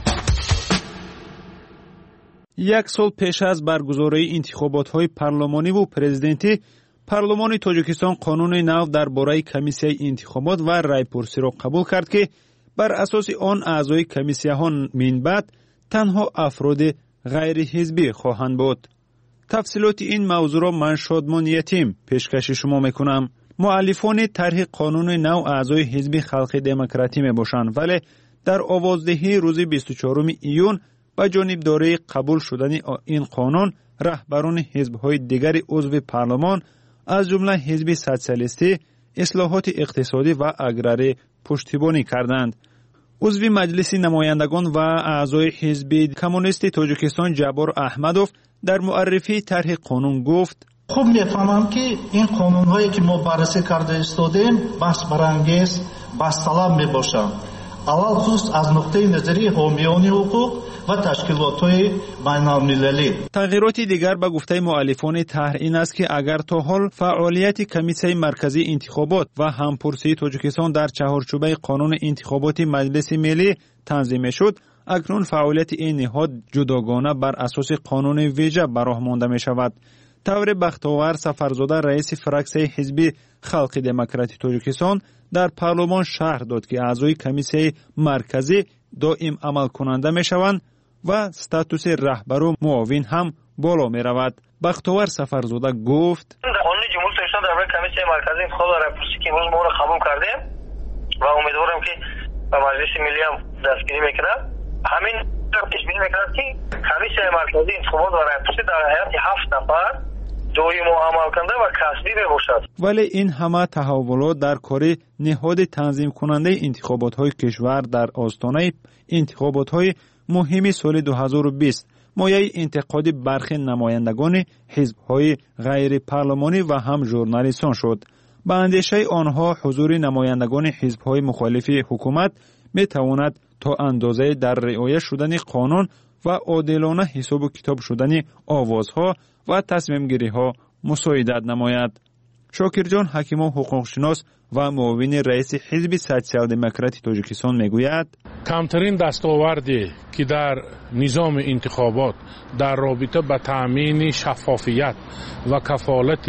Speaker 4: یک سال پیش از برگزاری انتخابات‌های پارلمانی و پرزیدنتی، پارلمان تاجیکستان قانون نو درباره کمیسیه انتخابات و رایپرسی را قبول کرد که بر اساس آن اعضای کمیسیه‌ها من بعد تنها افراد غیر حزبی خواهند بود. تفصیلات این موضوع را من شادمان یتیم پیشکش شما میکنم. مؤلفان طرح قانون نو اعضای حزب خلق دموکراتی میباشند، ولی در آوازدهی روز 24 ایون با جانبداری قبول شدن این قانون رهبران حزب‌های دیگر عضو پارلمان از جمله حزب سوسیالیستی اصلاحات اقتصادی و اگراری پشتیبانی کردند. عضو مجلس نمایندگان و اعضای حزب کمونیست تاجیکستان جبار احمدوف در معرفی طرح قانون گفت:
Speaker 2: خوب میفهمم که این قانون‌هایی که ما بررسی کرده استادیم بحث برانگیز بحث طلب میباشند، اول خصوص از نقطه نظری حامیان حقوق و تشکیلات‌های بین‌المللی.
Speaker 4: تغییرات دیگر به گفته مؤلفان طرح این است که اگر تا حال فعالیت کمیسیه مرکزی انتخابات و همپرسی تاجیکستان در چهارچوبه قانون انتخابات مجلس ملی تنظیم شد، اکنون فعالیت این نهاد جداگانه بر اساس قانون ویژه براه مانده می شود. طور بختاور سفرزاده رئیس فراکسیه حزب خلق دموکراتی تاجیکستان در پارلمان شرح داد که اعضای کمیسیه مرکزی دائم عمل کننده می شوند و استاتوس رهبر و معاون هم بالا می رود. بختاور سفرزاده گفت:
Speaker 5: قانون جمهوری تاجیکستان درباره کمیسیه مرکزی انتخاب و رایپرسی که امروز ما را قبول کردیم و امیدوارم که به مجلس ملی هم دستگیری میکنه، همین پیش بینی میکنه که کمیسیه مرکزی انتخابات و رایپرسی در حیات 7 نفر دائم عمل کننده و کسبی باشد.
Speaker 4: ولی این همه تحولات در کار نهاد تنظیم کننده انتخابات‌های کشور در آستانه انتخابات‌های مهم سال 2020 مایه انتقاد برخی نمایندگان حزب‌های غیر پارلمانی و هم ژورنالیستان شد. به اندیشه آنها حضور نمایندگان حزب‌های مخالف حکومت می‌تواند تا اندازه در رعایت شدن قانون و عادلانه حساب و کتاب شدن آوازها و تصمیم گیری ها مساعدت نماید. شاکرجان حکیم و حقوقشناس و معاون رئیس حزب سوسیال دموکراتی تاجیکستان میگوید:
Speaker 6: کمترین دستاوردی که در نظام انتخابات در رابطه با تأمین شفافیت و کفالت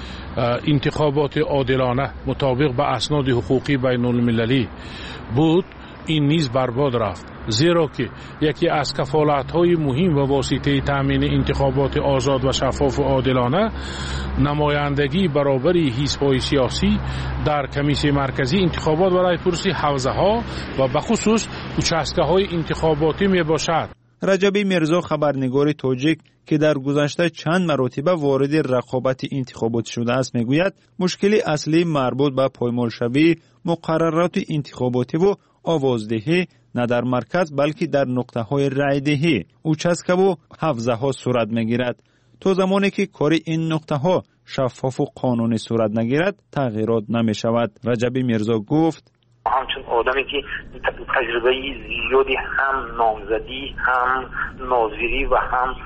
Speaker 6: انتخابات عادلانه مطابق با اسناد حقوقی بین المللی بود، این نیز برباد رفت، زیرا که یکی از کفالت‌های مهم و واسطه تأمین انتخابات آزاد و شفاف و عادلانه نمایندگی برابری حزب‌های سیاسی در کمیسیه مرکزی انتخابات و رایپرسی حوزه‌ها و به خصوص участкه‌های انتخاباتی میباشد.
Speaker 4: رجبی میرزا خبرنگار تاجیک که در گذشته چند مرتبه وارد رقابت انتخابات شده است میگوید مشکل اصلی مربوط به پایمالشوی مقررات انتخاباتی و آوازدهی نه در مرکز بلکه در نقطه‌های رایدهی участка و حوزه‌ها صورت میگیرد. تا زمانی که کار این نقطه‌ها شفاف و قانونی صورت نگیرد تغییرات نمی‌شود. رجبی میرزا گفت:
Speaker 5: همچون آدمی که تجربه زیادی هم نامزدی هم ناظری و هم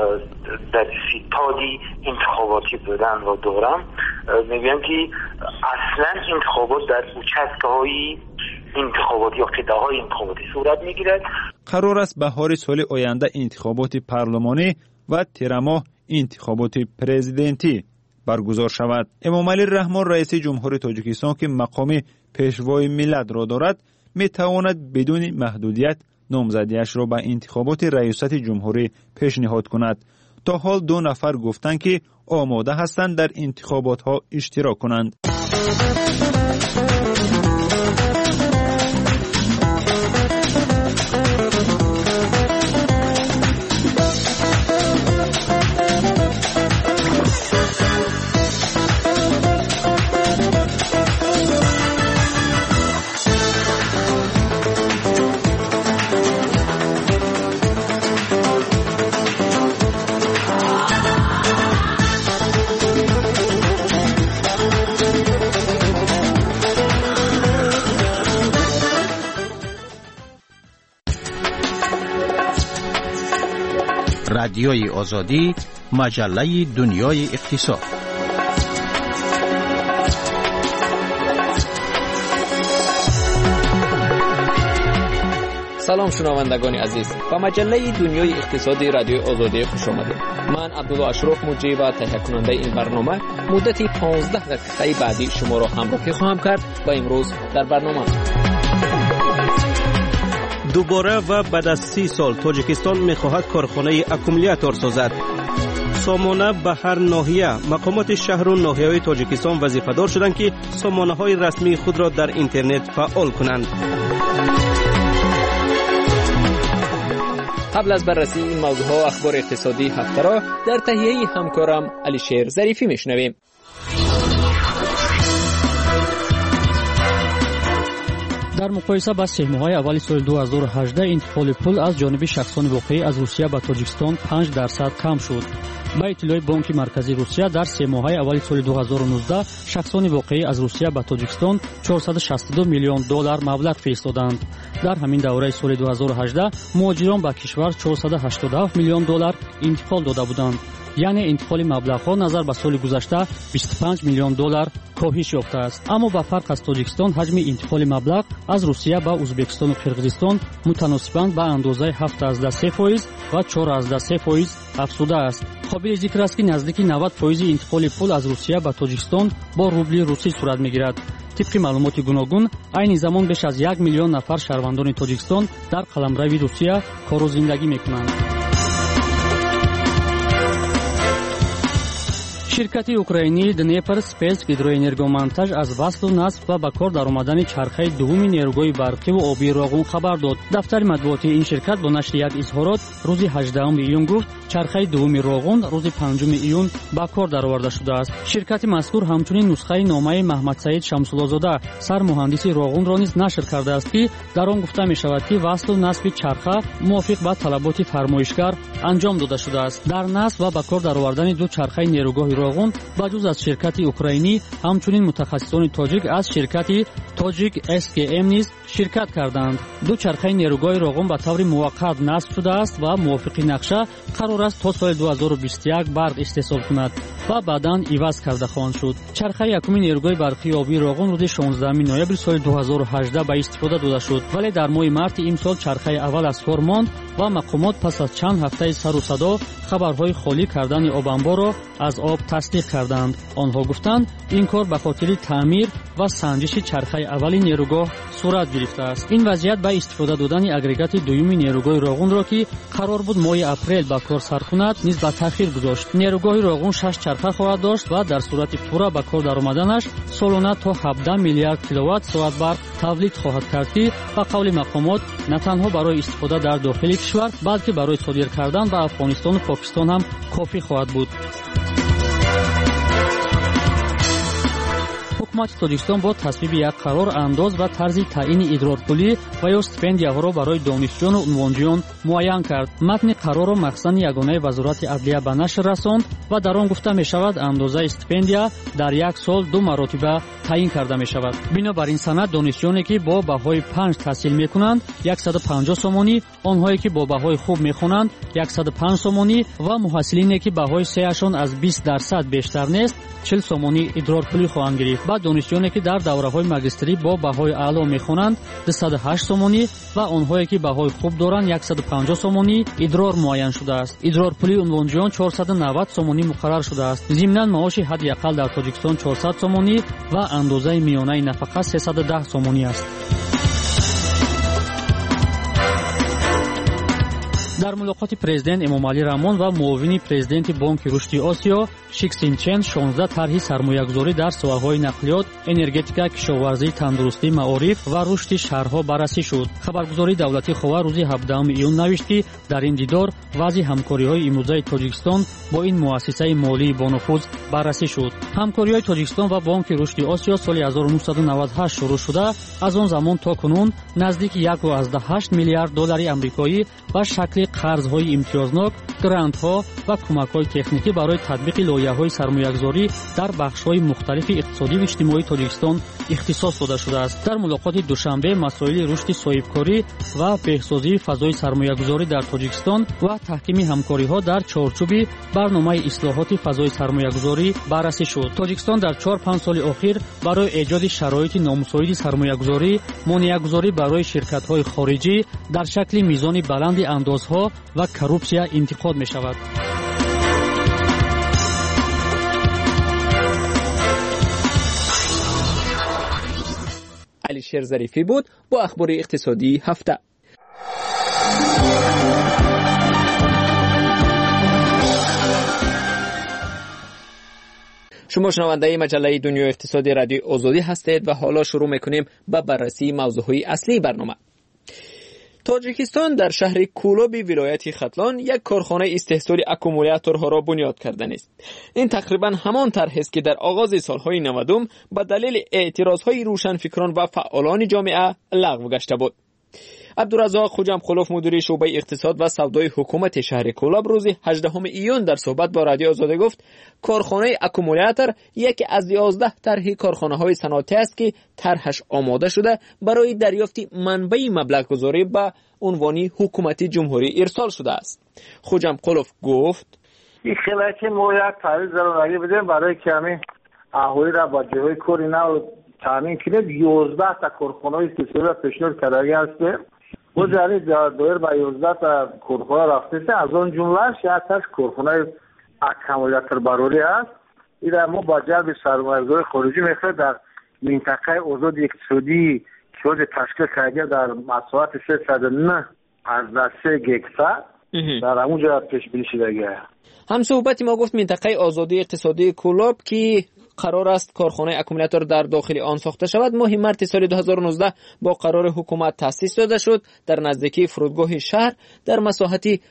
Speaker 5: در ستادی انتخاباتی بودن و دارم، میگم که اصلا انتخابات در участкه‌های انتخاباتی یا قطعه‌های انتخاباتی صورت میگیرد.
Speaker 4: قرار است بهار سال آینده انتخابات پارلمانی و تیرماه انتخابات پرزیدنتی برگزار شود. امامعلی رحمان رئیس جمهوری تاجیکستان که مقام پیشوای ملت را دارد میتواند بدون محدودیت
Speaker 3: نامزدیش را به انتخابات ریاست جمهوری پیشنهاد کند. تا حال 2 نفر گفتند که آماده هستند در انتخابات ها اشتراک کنند.
Speaker 10: رادیوی آزادی، مجله دنیای اقتصاد.
Speaker 11: سلام شنوندگان عزیز، با مجله دنیای اقتصادی رادیوی آزادی خوش آمدید. من عبدالله اشرف مجری و تهیه کننده این برنامه مدتی 15 دقیقه بعدی شما را همراهی خواهم کرد و امروز در برنامه
Speaker 4: دوباره و بعد از 30 سال تاجیکستان می‌خواهد کارخانه اکومولیاتور سازد. سامانه به هر ناحیه مقامات شهر و ناحیه‌های تاجیکستان وظیفه‌دار شدند که سامانه‌های رسمی خود را در اینترنت فعال کنند.
Speaker 11: قبل از بررسی این موضوعها اخبار اقتصادی هفته را در تهیه همکارم علیشیر ظریفی میشنویم.
Speaker 20: در مقایسه با 3 ماه‌های اول سال 2018 انتقال پول از جانب شخصان واقعی از روسیه به تاجیکستان 5% کم شد. با اطلاع بانک مرکزی روسیه در 3 ماه‌های اول سال 2019 شخصان واقعی از روسیه به تاجیکستان 462 میلیون دلار مبلغ فرستادند. در همین دوره سال 2018 مهاجران به کشور 487 میلیون دلار انتقال داده بودند. یعنی انتقال مبلغ‌ها نظر به سال گذشته 25 میلیون دلار کاهش یافته است. اما با فرق از تاجیکستان حجم انتقال مبلغ از روسیه به ازبکستان و قرقیزستان متناسباً به اندازه 7.3% و 4.3% افزوده است. قابل ذکر است که نزدیک 90% انتقال پول از روسیه به تاجیکستان با روبل روسی صورت می‌گیرد. طبق معلومات گوناگون عین زمان بیش از 1 میلیون نفر شهروندان تاجیکستان در قلمرو روسیه کار و زندگی می‌کنند. شرکت اوکراینی دنیپر سپیس هیدروانرژیمونتاژ از وصل و نصب و به کار درآمدن چرخه دوم نیروگاه برقی و آبی راغون خبر داد. دفتر مطبوعاتی این شرکت با نشر یک اظهارات روز 18 ایون گفت چرخه دوم راغون روز 5 ایون به کار درآورده شده است. شرکت مذکور همچنین نسخه نامه محمد سعید شمس‌الله‌زاده سرمهندس راغون را نیز نشر کرده است که در آن گفته می شود که وصل و نصب چرخه موافق با طلبات فرمایشگر انجام داده شده است. در نصب و به کار درآوردن دو چرخه نیروگاه راغون بجز از شرکت اوکراینی همچنین متخصصان تاجیک از شرکت تاجیک SKM نیز شرکت کردند. دو چرخه نیروگاه راغون به طور موقت نصب شده است و موافق نقشه قرار است تا سال 2021 برق استحصال کند و بعداً عوض کرده خواهد شد. چرخه یکم نیروگاه برقی آبی راغون روز 16 نوامبر سال 2018 به استفاده داده شد، ولی در ماه مارس امسال چرخه اول از کار ماند و مقامات پس از چند هفته سر و صدا خبرهای خالی کردن آب انبار را از آب تصدیق کردند. آنها گفتند این کار به خاطر تعمیر و سنجش چرخه اولی نیروگاه صورت گرفته است. این وضعیت به استفاده دادن اگریگات دوم نیروگاه راغون را که قرار بود ماه اپریل به کار سر کند نیز به تاخیر گذاشت. نیروگاه راغون 6 چرخه خواهد داشت و در صورت پورا به کار درآمدنش سالانه تا 17 میلیارد کیلووات ساعت برق تولید خواهد کرد که به قول مقامات نه تنها برای استفاده در داخل کشور بلکه برای صادر کردن به افغانستان و پاکستان هم کافی خواهد بود. حکومت تاجیکستان با تصویب یک قرار انداز و طرز تعیین ادرارپولی و یا استیپندیاها را برای دانشجویان و عنوانجویان معین کرد. متن قرار را مخزن یگانه وزارت عدلیه به نشر رساند و در آن گفته می شود اندازه استیپندیا در یک سال 2 مراتبه تعیین کرده می شود. بنابراین سند دانشجویانی که با بهای 5 تحصیل می کنند 150 سومانی، آنهایی که با بهای خوب می خوانند 105 سومانی و محصلینی که بهای 3 اشون از 20% بیشتر نیست 40 سومانی ادرارپولی خواهند گرفت. و دانشجویانی که در دوره‌های ماجستری با بهای اعلی می‌خوانند 208 سومانی و آنهایی که بهای خوب دارند 150 سومانی ادرار معین شده است. ادرارپولی عنوانجویان 490 سومانی مقرر شده است. ضمناً معاش حداقل در تاجیکستان 400 سومانی و اندازه میانه نفقه 310 سومانی است.
Speaker 12: در ملاقات پرزیدنت امامعلی رحمان و معاون پرزیدنت بانک رشد آسیا شیکسینچن 16 طرح سرمایه‌گذاری در ساحه‌های نقلیات، انرژتیکا، کشاورزی، تندرستی، معارف و رشد شهرها بررسی شد. خبرگزاری دولتی خوا روز 17 ایون نوشتی در این دیدار وضع همکاری‌های امروزه تاجیکستان با این مؤسسه مالی بانفوذ بررسی شد. همکاری‌های تاجیکستان و بانک رشد آسیا سال 1998 شروع شده، از آن زمان تا کنون نزدیک 1.8 میلیارد دلار آمریکایی و شکل قرض‌های امتیازناک، گرانت‌ها و کمک‌های تکنیکی برای تطبیق لایحه‌های سرمایه‌گذاری در بخش‌های مختلف اقتصادی و اجتماعی تاجیکستان اختصاص داده شده است. در ملاقات دوشنبه مسائل رشد صاحبکاری و بهسازی فضای سرمایه‌گذاری در تاجیکستان و تحکیم همکاری‌ها در چارچوب برنامه اصلاحات فضای سرمایه‌گذاری بررسی شد. تاجیکستان در 4-5 سال اخیر برای ایجاد شرایط نامساعد سرمایه‌گذاری، مانع‌گذاری برای شرکت‌های خارجی در شکل میزان بلند اندازها و کروپسیا انتقاد می‌شود.
Speaker 11: علیشیر ظریفی بود با اخبار اقتصادی هفته. شما شنونده مجله دنیای اقتصادی رادیو آزادی هستید و حالا شروع میکنیم با بررسی موضوعهای اصلی برنامه. تاجیکستان در شهر کولاب ولایت ختلان یک کارخانه استحصال اکومولاتورها را بنیاد کردن است. این تقریبا همان طرح است که در آغاز سالهای 90 به دلیل اعتراضهای روشنفکران و فعالان جامعه لغو گشته بود. عبدالرزاق خوجمخلوف مدیر شعبه اقتصاد و سودای حکومت شهر کولاب روز 18 ایون در صحبت با رادیو آزادی گفت کارخانه اکومولاتور یکی از 11 طرح کارخانه‌های صنعتی است که طرحش آماده شده برای دریافت منبع مبلغ گذاری به عنوان حکومت جمهوری ارسال شده است. خوجمخلوف گفت
Speaker 9: این خیلی که ما یک تعریض ضروری بدیم برای که همین اهالی را با جای کاری نو تامین کنیم. 11 تا کارخانه استثمار پیشنهاد کرده است. و جاری دایر با 11 تا کارخانه رفته از اون جمله شاید کارخانه اکومولاتور بروری است. این ما با جلب سرمایه‌گذاری خارجی میخواد در منطقه آزاد اقتصادی شد تشکیل کرده در مساحت 309 از 3 گکتا در اونجا پیش بینی شده.
Speaker 11: هم صحبت ما گفت منطقه آزادی اقتصادی کولاب که قرار است کارخانه اکومولاتور در داخل آن ساخته شود ماه مارس سال 2019 با قرار حکومت تأسیس داده شد. در نزدیکی فرودگاه شهر در مساحتی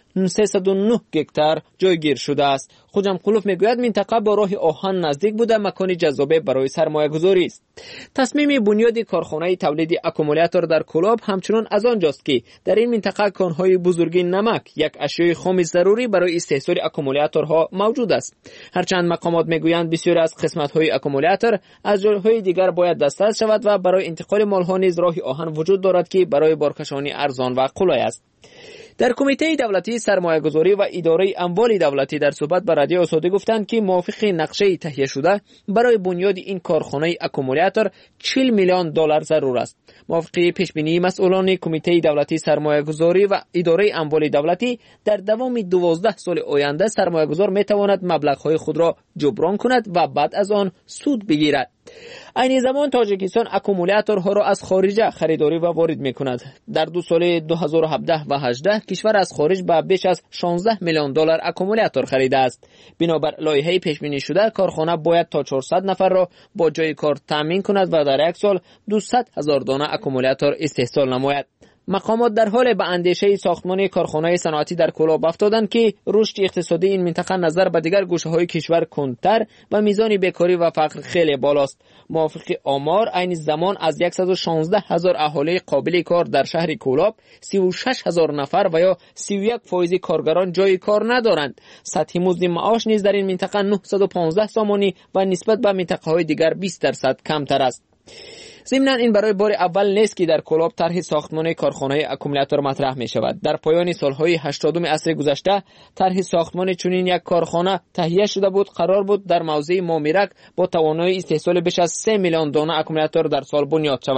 Speaker 11: 309 گکتار جایگیر شده است. خوجمخلوف میگوید منطقه با راه آهن نزدیک بوده، مکان جذاب برای سرمایه گذاری است. تصمیم بنیاد کارخانه تولید اکومولاتور در کولاب همچنان از آنجاست که در این منطقه کانهای بزرگ نمک یک اشیاء خام ضروری برای استحصال اکومولاتورها موجود است. هرچند مقامات میگویند بسیاری از قسمت‌های اکومولاتور از جاهای دیگر باید دسترس شود و برای انتقال مال‌ها نیز راه آهن وجود دارد که برای بارکشانی ارزان و قلای است. در کمیته دولتی سرمایه‌گذاری و اداره اموال دولتی در صحبت با رادیو آزادی گفتند که موافق نقشه تهیه شده برای بنیاد این کارخانه اکومولاتور 40 میلیون دلار ضرور است. موافق پیشبینی مسئولان کمیته دولتی سرمایه‌گذاری و اداره اموال دولتی در دوام 12 سال آینده سرمایه‌گذار می‌تواند مبلغ‌های خود را جبران کند و بعد از آن سود بگیرد. این زمان تاجیکستان اکومولاتورها را از خارج خریداری و وارد می‌کند. در 2 سال 2017 و 18 کشور از خارج به بیش از 16 میلیون دلار اکومولاتور خریده است. بنابر لایحه پیش بینی شده کارخانه باید تا 400 نفر را با جای کار تامین کند و در یک سال 200,000 دانه اکومولاتور استحصال نماید. مقامات در حال به اندیشه ساختمان کارخانه صنعتی در کولاب افتادند که رشد اقتصادی این منطقه نظر به دیگر گوشه‌های کشور کندتر و میزان بیکاری و فقر خیلی بالاست. موافق آمار این زمان از 116,000 اهالی قابل کار در شهر کولاب 36,000 نفر و یا 31% کارگران جای کار ندارند. سطح مزد معاش نیز در این منطقه 915 سامانی و نسبت به منطقه‌های دیگر 20% کمتر است. ضمناً این برای بار اول نیست که در کولاب طرح ساختمان کارخانه اکومولاتور مطرح می شود. در پایان سالهای 80 عصر گذشته طرح ساختمان چنین یک کارخانه تهیه شده بود. قرار بود در موضع مامیرک با توانایی استحصال بیش از 3 میلیون دانه اکومولاتور در سال بنیاد شود.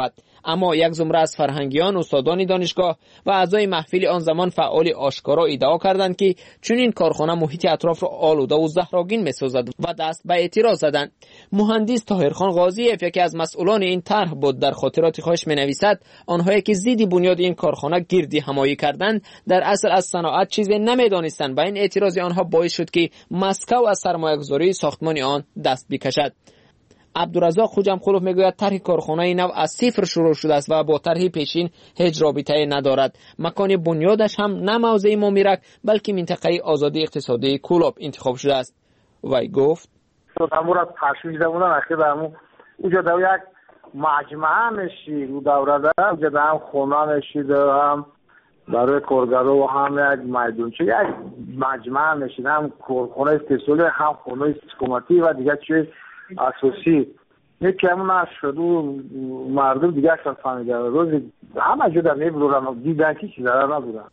Speaker 11: اما یک زمره از فرهنگیان، استادان دانشگاه و اعضای محفل آن زمان فعال آشکارا ادعا کردند که چون این کارخانه محیط اطراف را آلوده و زهرآگین می‌سازد و دست به اعتراض زدند. مهندس طاهرخان غازیف یکی از مسئولان این طرح بود در خاطرات خودش می‌نویسد آنهایی که ضد بنیاد این کارخانه گردی همایی کردند در اصل از صنعت چیزی نمی‌دانستند و این اعتراض آنها باعث شد که مسکو از سرمایه‌گذاری ساختمان آن دست بکشد. عبدالرزاق خوجمخلوف میگوید طرح کارخانه نو از صفر شروع شده است و با طرح پیشین هیچ رابطه‌ای ندارد. مکان بنیادش هم نه موضع مامیرک بلکه منطقه آزادی اقتصادی کولاب انتخاب شده است. وی گفت
Speaker 9: امور از تشویش دمونن اخیر درمون اونجا دو یک مجمعه نشید و دوره ده اونجا ده هم خونه نشید هم برای کارگرها و هم یک میدونچه یک مجمع نشید هم کارخانه استحصالی هم خونه حکومتی و دیگه چیز اساسی یکی همون نشد و مردم دیگه اصلا فهمیده روز همه جا در نبودن دیدن که چیزی در نبودن.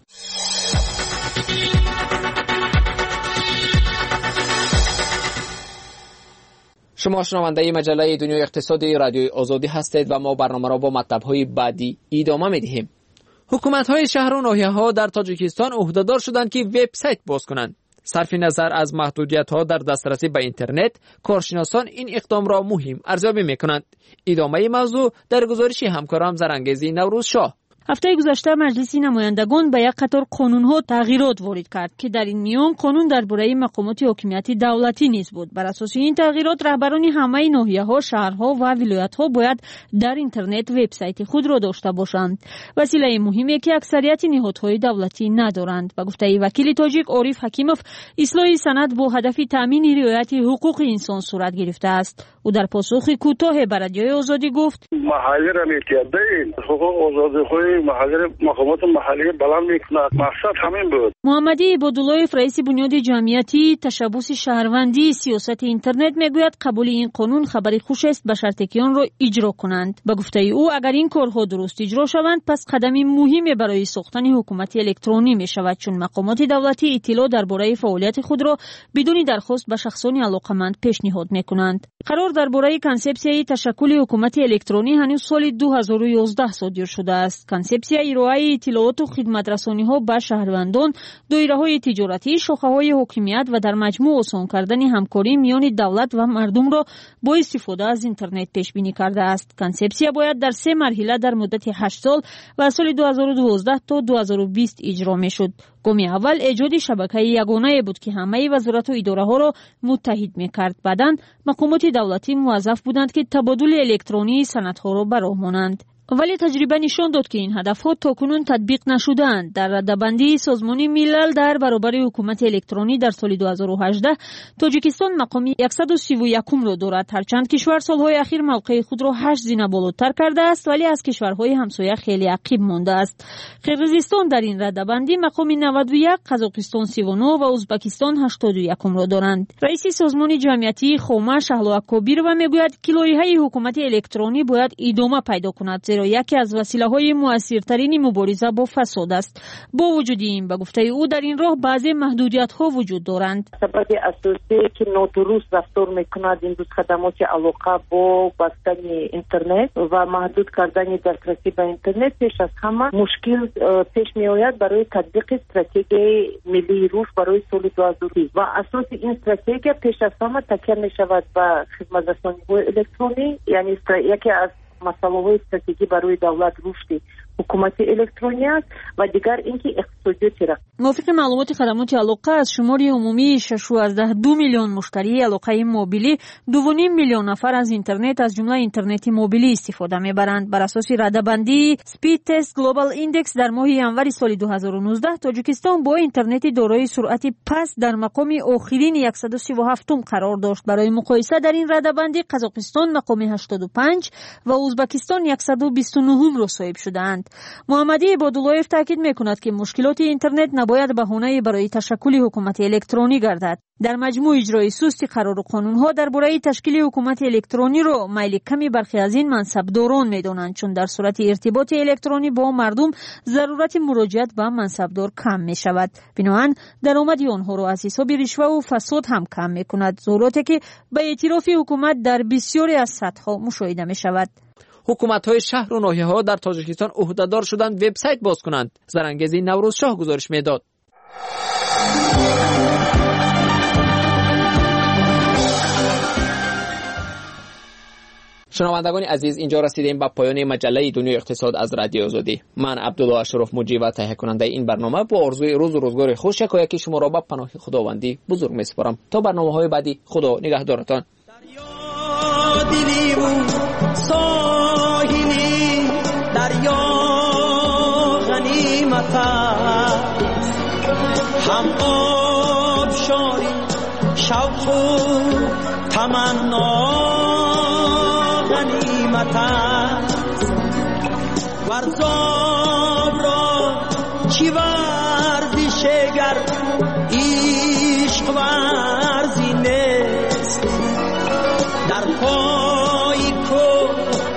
Speaker 11: شما شنونده مجله دنیای اقتصادی رادیوی آزادی هستید و ما برنامه را با مطلب‌های بعدی ادامه می‌دهیم. حکومت‌های شهر و ناحیه‌ها در تاجیکستان عهده‌دار شدند که وبسایت باز کنند. صرف نظر از محدودیت‌ها در دسترسی به اینترنت، کارشناسان این اقدام را مهم ارزیابی می‌کنند. ادامه موضوع در گزارش همکارم زرانگیزی نوروز شاه.
Speaker 13: هفته گذشته مجلس نمایندگان به یک قطار قانون‌ها تغییرات وارد کرد که در این میان قانون درباره مقامات حاکمیتی دولتی نیز بود. بر اساس این تغییرات رهبران همه ناحیه‌ها، شهرها و ولایت‌ها باید در اینترنت وبسایت خود را داشته باشند. وسیله مهمی که اکثریت نهادهای دولتی ندارند. به گفته وکیل تاجیک عارف حکیموف، اصلاح سند با هدف تامین رعایت حقوق انسان صورت گرفته است. او در پاسخ کوتاه به رادیوی آزادی گفت:
Speaker 14: محلی را می‌کرده حقوق آزادی‌های مقامات محلی بلند می‌کند. مقصد همین بود.
Speaker 13: محمدی عباداللهیف رئیس بنیاد جمعیتی تشبث شهروندی سیاست اینترنت میگوید قبول این قانون خبری خوش است به شرطی که آن را اجرا کنند. به گفته او اگر این کارها درست اجرا شوند پس قدمی مهمی برای ساختن حکومت الکترونی میشود، چون مقامات دولتی اطلاع درباره فعالیت خود را بدون درخواست به شخصان علاقمند پیشنهاد میکنند. قرار درباره کانسپسیای تشکل حکومت الکترونی هنوز سال 2011 صادر شده است. کانسپسیا ارائه اطلاعات و خدمت رسانی‌ها به شهروندان، دایره‌های تجارتی، شاخه‌های حاکمیت و در مجموع آسان کردن همکاری میان دولت و مردم را با استفاده از اینترنت پیش بینی کرده است. کانسپسیا باید در 3 مرحله در مدت 8 سال و از سال 2012 تا 2020 اجرا می‌شد. گام اول ایجاد شبکه یگانه بود که همه وزارت و اداره‌ها را متحد می‌کرد. بعداً مقامات دولتی موظف بودند که تبادل الکترونی سندها را به راه مانند. ولی تجربه نشان داد که این هدفها تاکنون تطبیق نشدند. در رده‌بندی سازمان ملل در برابر حکومت الکترونی در سال 2018 تاجیکستان مقام 131 را دارد، هرچند کشور سالهای اخیر موقع خود را 8 زینه بالاتر کرده است ولی از کشورهای همسایه خیلی عقب مانده است. قرقیزستان در این رده‌بندی مقام 91، قزاقستان 39 و ازبکستان 81 را دارند. رئیس سازمان جمعیتی خوما شهلو اکابیرова میگوید که لایحه حکومت الکترونی باید ادامه پیدا کند، زیرا یکی از وسیله‌های مؤثرترین مبارزه با فساد است. با وجود این به گفته او در این راه بعضی محدودیت‌ها وجود دارند.
Speaker 17: سبب اساسی که نادرست رفتار می‌کند این دو خدمات علاقه با بستن اینترنت و محدود کردن دسترسی به اینترنت پیش از همه مشکل پیش می‌آید برای تطبیق استراتژی ملی رشد برای سال 2020 و اساس این استراتژی پیش از همه تکیه می‌شود به خدمات رسانی‌های الکترونی، یعنی یکی از مسائل استراتژی برای دولت رشد حکومت الکترونی است و دیگر اینکه اقتصادیات را
Speaker 13: موافق معلومات خدمات علاقه از شمار عمومی 6.2 میلیون مشتری علاقه موبیلی 2.5 میلیون نفر از اینترنت از جمله اینترنت موبیلی استفاده میبرند. بر اساس رده‌بندی سپید تست گلوبال ایندکس در ماه ینور سال 2019 تاجیکستان با اینترنت دارای سرعت پست در مقام آخرین 137 قرار داشت. برای مقایسه در این رده‌بندی قزاقستان مقام 85 و ازبکستان 129 را صاحب شدند. محمدی عباداللهیف تاکید میکند که مشکلات اینترنت نباید بهانه برای تشکل حکومت الکترونی گردد. در مجموع اجرای سست قرار قانون‌ها درباره تشکیل حکومت الکترونی را میل کمی برخی از این منصبداران می‌دانند، چون در صورت ارتباط الکترونی با مردم ضرورت مراجعت به منصبدار کم می‌شود. بنابراین درآمد آنها را از حساب رشوه و فساد هم کم می‌کند، ضروراتی که به اعتراف حکومت در بسیاری از سطح‌ها مشاهده می‌شود.
Speaker 11: حکومت‌های شهر و ناحیه‌ها در تاجیکستان عهدهدار شدند وبسایت باز کنند. زرانگیزی نوروز شاه گزارش میداد. شنوندگان عزیز، اینجا رسیدیم به پایان مجله دنیای اقتصاد از رادیو آزادی. من عبدالله اشرف مجری و تهیه کننده این برنامه با آرزوی روز و روزگار خوش یکایک شما را به پناه خداوندی بزرگ می‌سپارم. تا برنامه‌های بعدی، خدا نگهدارتان. دریا غنیمت هم آبشاری شوق و تمنا غنیمت ورزاب را چی ورزشگر عشق ورزی نیست در پای کو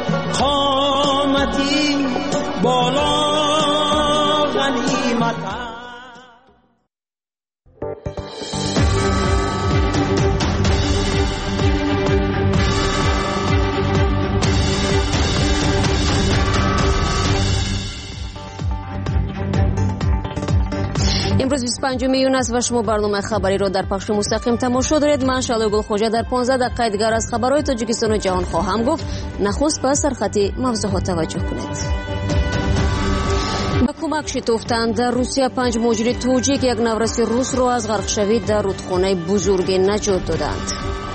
Speaker 11: قامتی بالا غنیمت.
Speaker 1: امروز 25 میلیون است و شما برنامه خبری را در پخش مستقیم تماشا دارید. من شعله گلخوجه در 15 دقیقه دیگر از خبرهای تاجیکستان و جهان خواهم گفت. نخست به سرخط موضوعات توجه کنید. با کمک شتافتن در روسیه 5 مهاجر توجیک یک نورسی روس را از غرق شوی در رودخانه بزرگ نجات دادند.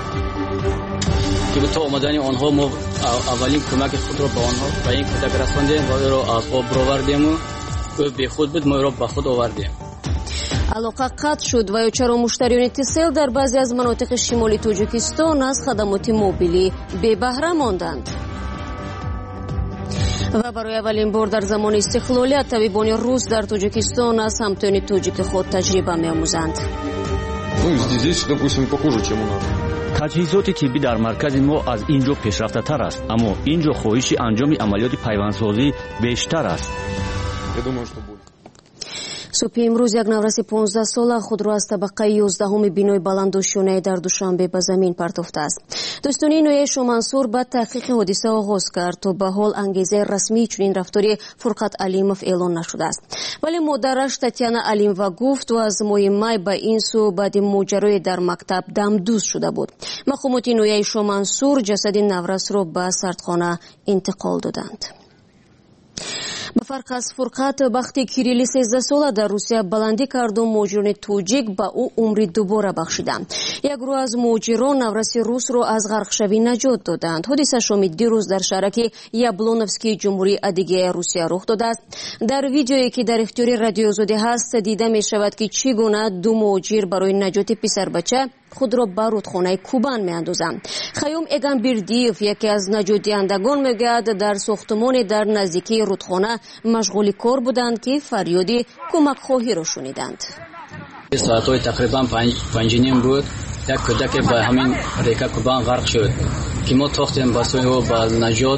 Speaker 16: که به تا آمدن آنها ما اولین کمک خود را به آنها و این کودک رساندیم و او را از آب برآوردیم و او بی خود بود، ما او را به خود آوردیم.
Speaker 1: علاقه قطع شد و چرا مشتریان تیسل در بعضی از مناطق شمالی تاجیکستان از خدمات موبیلی بی بهره ماندند. و برای اولین بار در زمان استقلالیت طبیبان روس در تاجیکستان از همتان تاجیک خود تجربه می‌آموزند.
Speaker 16: تجهیزات طبی در مرکز ما از اینجا پیشرفته‌تر است، اما اینجا خواهش انجام عملیات پیوندسازی بیشتر است.
Speaker 1: صبح امروز یک نورس 15 ساله خود را از طبقه 11 بینای بلندوشانه در دوشنبه به زمین پرتافته است. دوستانی نویش منصور با تحقیق حادثه آغاز کرد تا به حال انگیزه رسمی چنین رفتاری فرقت علیموف اعلان نشده است. ولی مادرش تاتیانا علیموفا گفت و از ماه می به این سو بعد ماجرای در مکتب دمدوز شده بود. مقامات نویش منصور جسد نورس را به سردخانه انتقال دادند. به فرق از فرقت وقتی کیریلی 13 ساله در روسیه بلندی کرد و مهاجران توجیک به او عمری دوباره بخشیدند. یک گروه از مهاجران نورسی روس را از غرق شوی نجات دادند. حادثه شام دیروز در شهرک یابلونوفسکی جمهوری ادیگه روسیه رخ داده است. در ویدیویی که در اختیار رادیو آزادی هست دیده می شود که چگونه دو مهاجر برای نجات پسر بچه خود را به رودخانه کوبان می اندازند. خیوم اگانبیردیف یکی از نجات دهندگان میگوید در ساختمان در نزدیکی رودخانه مشغول کار بودند که فریادی کمک خواهی را شنیدند.
Speaker 16: ساعتهای تقریبا 5:30 بود. یک کودک به همین ریکه کوبان غرق شد که ما تاختیم با سوی و با نجات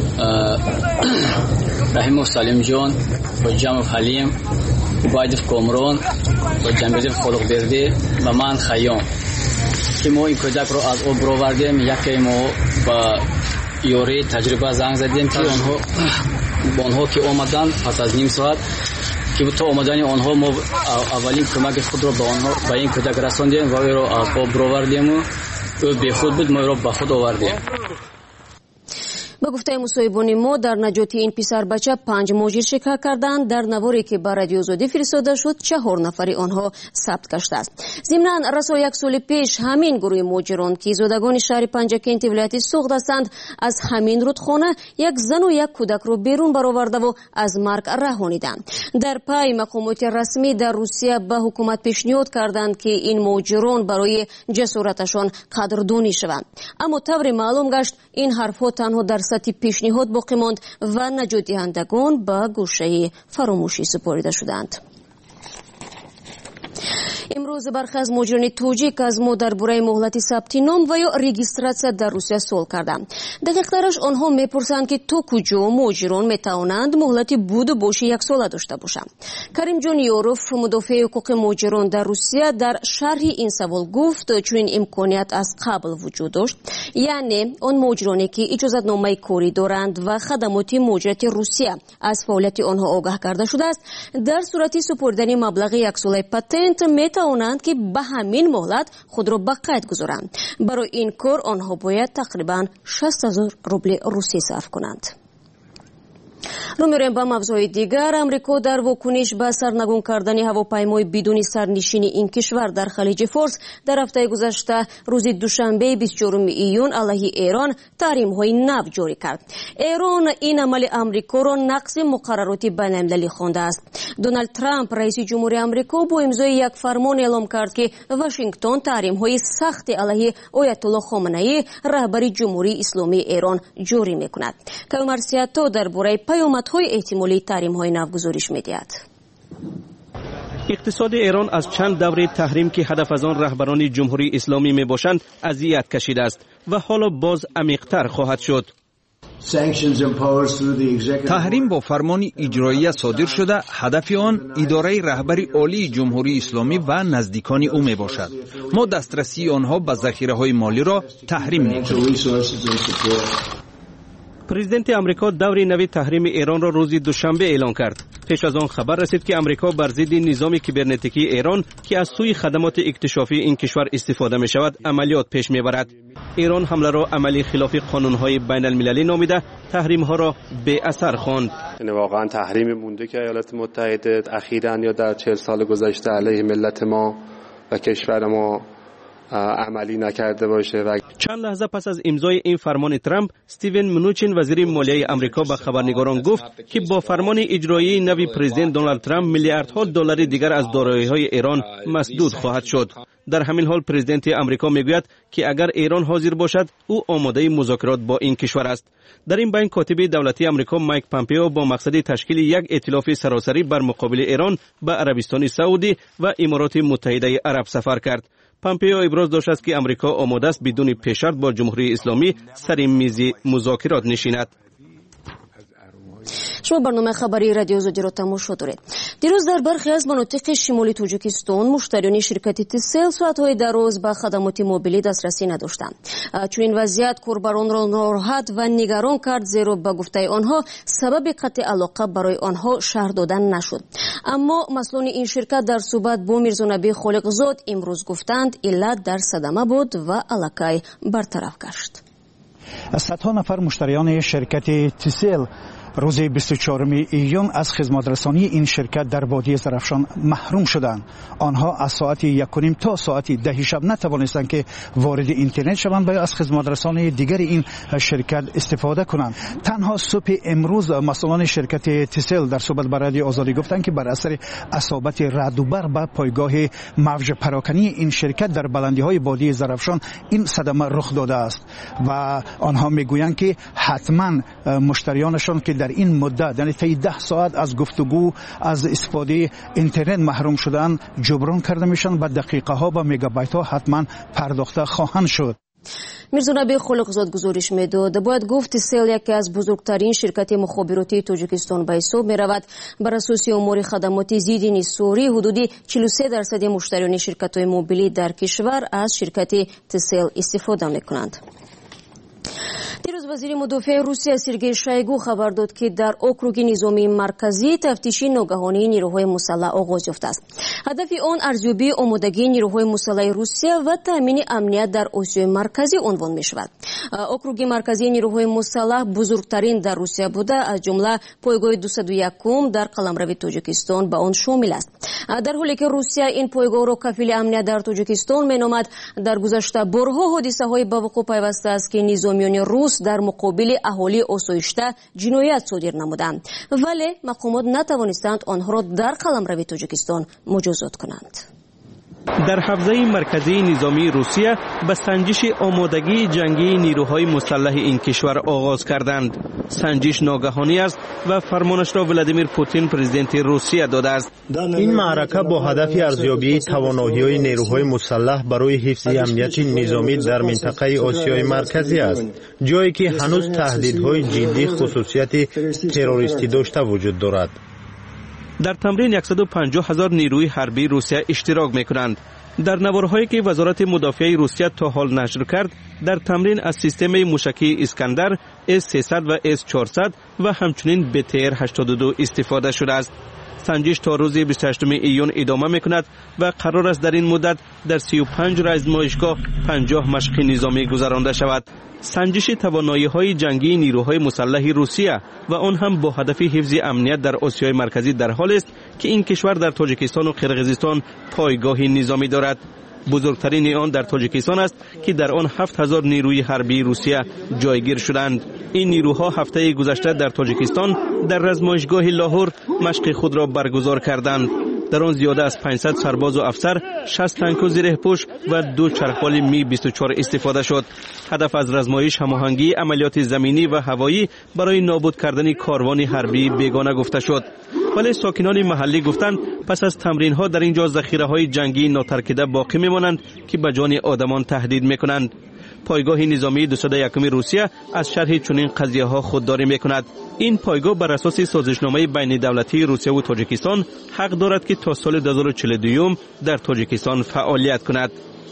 Speaker 16: رحیم و سلیم جان و جمع حلیم بایدف کامران و جنبیدف خلق بردی و من خیام که ما این کودک رو از آب برآوردیم. یکی ما با یوری تجربه زنگ زدیم که آنها که آمدن پس از نیم ساعت که تا آمدن آنها ما اولین کمک خود را به این کودک رساندیم و او را از آب برآوردیم و او بی خود بود، ما او را به خود آوردیم.
Speaker 1: به گفته مصاحبان ما در نجات این پسر بچه 5 مهاجر شرکت کردند. در نواری که به رادیو آزادی فرستاده شد 4 نفری آنها ثبت گشته است. ضمناً رسا یک سال پیش همین گروه مهاجران که زادگان شهر پنجکنت ولایت سوخت هستند از همین رودخانه یک زن و یک کودک را بیرون برآورده و از مرگ رهانیدند. در پی مقامات رسمی در روسیه به حکومت پیشنهاد کردند که این مهاجران برای جسارتشان قدردانی شوند، اما طور معلوم گشت این حرفها تنها در سطح پیشنهاد باقی ماند و نجات دهندگان به گوشه فراموشی سپرده شدند. امروز برخی از مهاجران توجیک از ما درباره مهلت ثبت نام و یا رجیستراسیا در روسیه سوال کردند. دقیق‌ترش آنها میپرسند که تو کجا مهاجران میتوانند مهلت بود و باشی 1 ساله داشته باشند. کریم جان یوروف مدافع حقوق مهاجران در روسیه در شرح این سوال گفت چون امکانیت از قبل وجود داشت، یعنی آن مهاجرانی که اجازه‌نامه کاری دارند و خدمات مهاجرت روسیه از فعالیت آنها آگاه کرده شده است، در صورت سپردن مبلغ 1 ساله پتنت میتوانند که به همین مهلت خود را به قید گذارند. برای این کار آنها باید تقریبا 60,000 روبل روسی صرف کنند. رو میریم به موضوع دیگر. امریکا در واکنش به سرنگون کردن هواپیمای بدون سرنشین این کشور در خلیج فارس در هفته گذشته روز دوشنبه 24 ایون علیه ایران تحریم‌های نو جاری کرد. ایران این عمل امریکا را نقض مقررات بین‌المللی خوانده است. دونالد ترامپ رئیس جمهوری امریکا با امضای یک فرمان اعلام کرد که واشنگتن تحریم‌های سخت علیه آیت الله خامنه‌ای رهبر جمهوری اسلامی ایران جاری می‌کند. کامر سیاتا درباره پیامدهای احتمالی تحریم‌های نو گزارش می‌دهد.
Speaker 4: اقتصاد ایران از چند دوره تحریم که هدف از آن رهبران جمهوری اسلامی میباشند اذیت کشیده است و حالا باز عمیق‌تر خواهد شد.
Speaker 7: تحریم با فرمان اجرایی صادر شده، هدف آن اداره رهبری عالی جمهوری اسلامی و نزدیکان او می باشد. ما دسترسی آنها به ذخیره‌های مالی را تحریم می‌کنیم.
Speaker 4: پرزیدنت امریکا دور نوی تحریم ایران را روز دوشنبه اعلان کرد. پیش از آن خبر رسید که امریکا بر ضد نظام کیبرنتیکی ایران که از سوی خدمات اکتشافی این کشور استفاده می شود عملیات پیش می برد. ایران حمله را عملی خلاف قانون‌های بین المللی نامیده تحریم‌ها را بی اثر خواند.
Speaker 18: این واقعا تحریم مونده که ایالات متحده اخیراً یا در 40 سال گذشته علیه ملت ما و کشور ما عملی نکرده باشه. و
Speaker 4: چند لحظه پس از امضای این فرمان ترامپ، استیون منوچین وزیر مالیه آمریکا به خبرنگاران گفت که با فرمان اجرایی نوی پرزیدنت دونالد ترامپ میلیاردها دلار دیگر از دارایی‌های ایران مسدود خواهد شد. در همین حال پرزیدنت آمریکا میگوید که اگر ایران حاضر باشد او آماده مذاکرات با این کشور است. در این بین کاتب دولتی آمریکا مایک پامپئو با مقصد تشکیل یک ائتلاف سراسری بر مقابل ایران به عربستان سعودی و امارات متحده عرب سفر کرد. پامپئو ابراز داشت است که آمریکا آماده است بدون پیش‌شرط با جمهوری اسلامی سر میز مذاکرات نشیند.
Speaker 1: شما برنامه خبری رادیو آزادی را تماشا دارید. دیروز در برخی از مناطق شمالی تاجیکستان مشتریان شرکت تیسل ساعت‌های دراز به خدمات موبیلی دسترسی نداشتند. چون این وضعیت کاربران را ناراحت و نگران کرد، زیرا به گفته آنها سبب قطع علاقه برای آنها شرح دادن نشد. اما مسئولان این شرکت در صحبت با میرزا نبی خالقزاد امروز گفتند علت در صدمه بود و علاقه برطرف گشت.
Speaker 19: صدها نفر مشتریان شرکت تیسل روز 24 ایون از خدماترسانی این شرکت در وادی زرافشان محروم شدند. آنها از ساعت 1:30 تا ساعت 10 شب نتوانستند که وارد اینترنت شوند و از خدماترسان دیگر این شرکت استفاده کنند. تنها صبح امروز مسئولان شرکت تیسل در صحبت با رادیو آزادی گفتند که بر اثر اصابت رعد و برق به پایگاه موج پراکنی این شرکت در بلندی‌های وادی زرافشان این صدمه رخ داده است و آنها میگویند که حتما مشتریانشان که در این مدت یعنی طی 10 ساعت از گفتگو از استفاده اینترنت محروم شدن جبران کرده میشن و دقیقه ها و مگابایت ها حتما پرداخته خواهند شد.
Speaker 1: میرزا نبی خالقزاد گزارش میداد. باید گفت تیسل یکی از بزرگترین شرکت مخابراتی تاجیکستان به حساب می رود. بر اساس آمار خدمات ضد نصاری حدودی 43% مشتریان شرکت های موبیلی در کشور از شرکت تیسل استفاده می کنند. دیروز وزیر مدافع روسیه سرگئی شایگو خبر داد که در اوکروگ نظامی مرکزی تفتیش ناگهانی نیروهای مسلح آغاز یافته است. هدف آن ارزیابی آمادگی نیروهای مسلح روسیه و تامین امنیت در آسیای مرکزی عنوان می شود. اوکروگ مرکزی نیروهای مسلح بزرگترین در روسیه بوده، از جمله پایگاه 201 در قلمرو تاجیکستان به آن شامل است. در حالی که روسیه این پایگاه را کفیل امنیت در تاجیکستان می نامد، در گذشته بارها حادثه های به وقوع پیوسته است که نظامیان روس در مقابل اهالی آسایشته جنایت صادر نمودند، ولی مقامات نتوانستند آنها را در قلمرو تاجیکستان مجازات کنند.
Speaker 4: در حوزه مرکزی نظامی روسیه به سنجش آمادگی جنگی نیروهای مسلح این کشور آغاز کردند. سنجش ناگهانی است و فرمانش را ولادیمیر پوتین پرزیدنت روسیه داده است.
Speaker 8: این معرکه با هدف ارزیابی توانایی‌های نیروهای مسلح برای حفظ امنیت نظامی در منطقه آسیای مرکزی است، جایی که هنوز تهدیدهای جدی خصوصیت تروریستی داشته وجود دارد.
Speaker 4: در تمرین 150,000 نیروی حربی روسیه اشتراک می‌کنند. در نوارهایی که وزارت مدافع روسیه تا حال نشر کرد، در تمرین از سیستم موشکی اسکندر S-300 و S-400 و همچنین BTR-82 استفاده شده است. سنجش تا روز 28 ایون ادامه می‌کند و قرار است در این مدت در 35 آزمایشگاه 50 مشق نظامی گذرانده شود. سنجش توانایی‌های جنگی نیروهای مسلح روسیه و آن هم با هدف حفظ امنیت در آسیای مرکزی در حال است که این کشور در تاجیکستان و قرقیزستان پایگاهی نظامی دارد. بزرگترین آن در تاجیکستان است که در آن 7000 نیروی حربی روسیه جایگیر شدند. این نیروها هفته گذشته در تاجیکستان در آزمایشگاه لاهور مشق خود را برگزار کردند. در آن زیاده از 500 سرباز و افسر، 60 تانک و زیره‌پوش و 2 چرخبال می 24 استفاده شد. هدف از آزمایش هماهنگی عملیات زمینی و هوایی برای نابود کردن کاروان حربی بیگانه گفته شد. ولی ساکنان محلی گفتند پس از تمرین‌ها در اینجا ذخیره‌های جنگی ناترکیده باقی می‌مانند که به جان آدمان تهدید می‌کنند. پایگاه نظامی 201 روسیه از شرح چنین قضیه‌ها خودداری می‌کند. این پایگاه بر اساس سازشنامه بین دولتی روسیه و تاجیکستان حق دارد که تا سال 2042 در تاجیکستان فعالیت کند.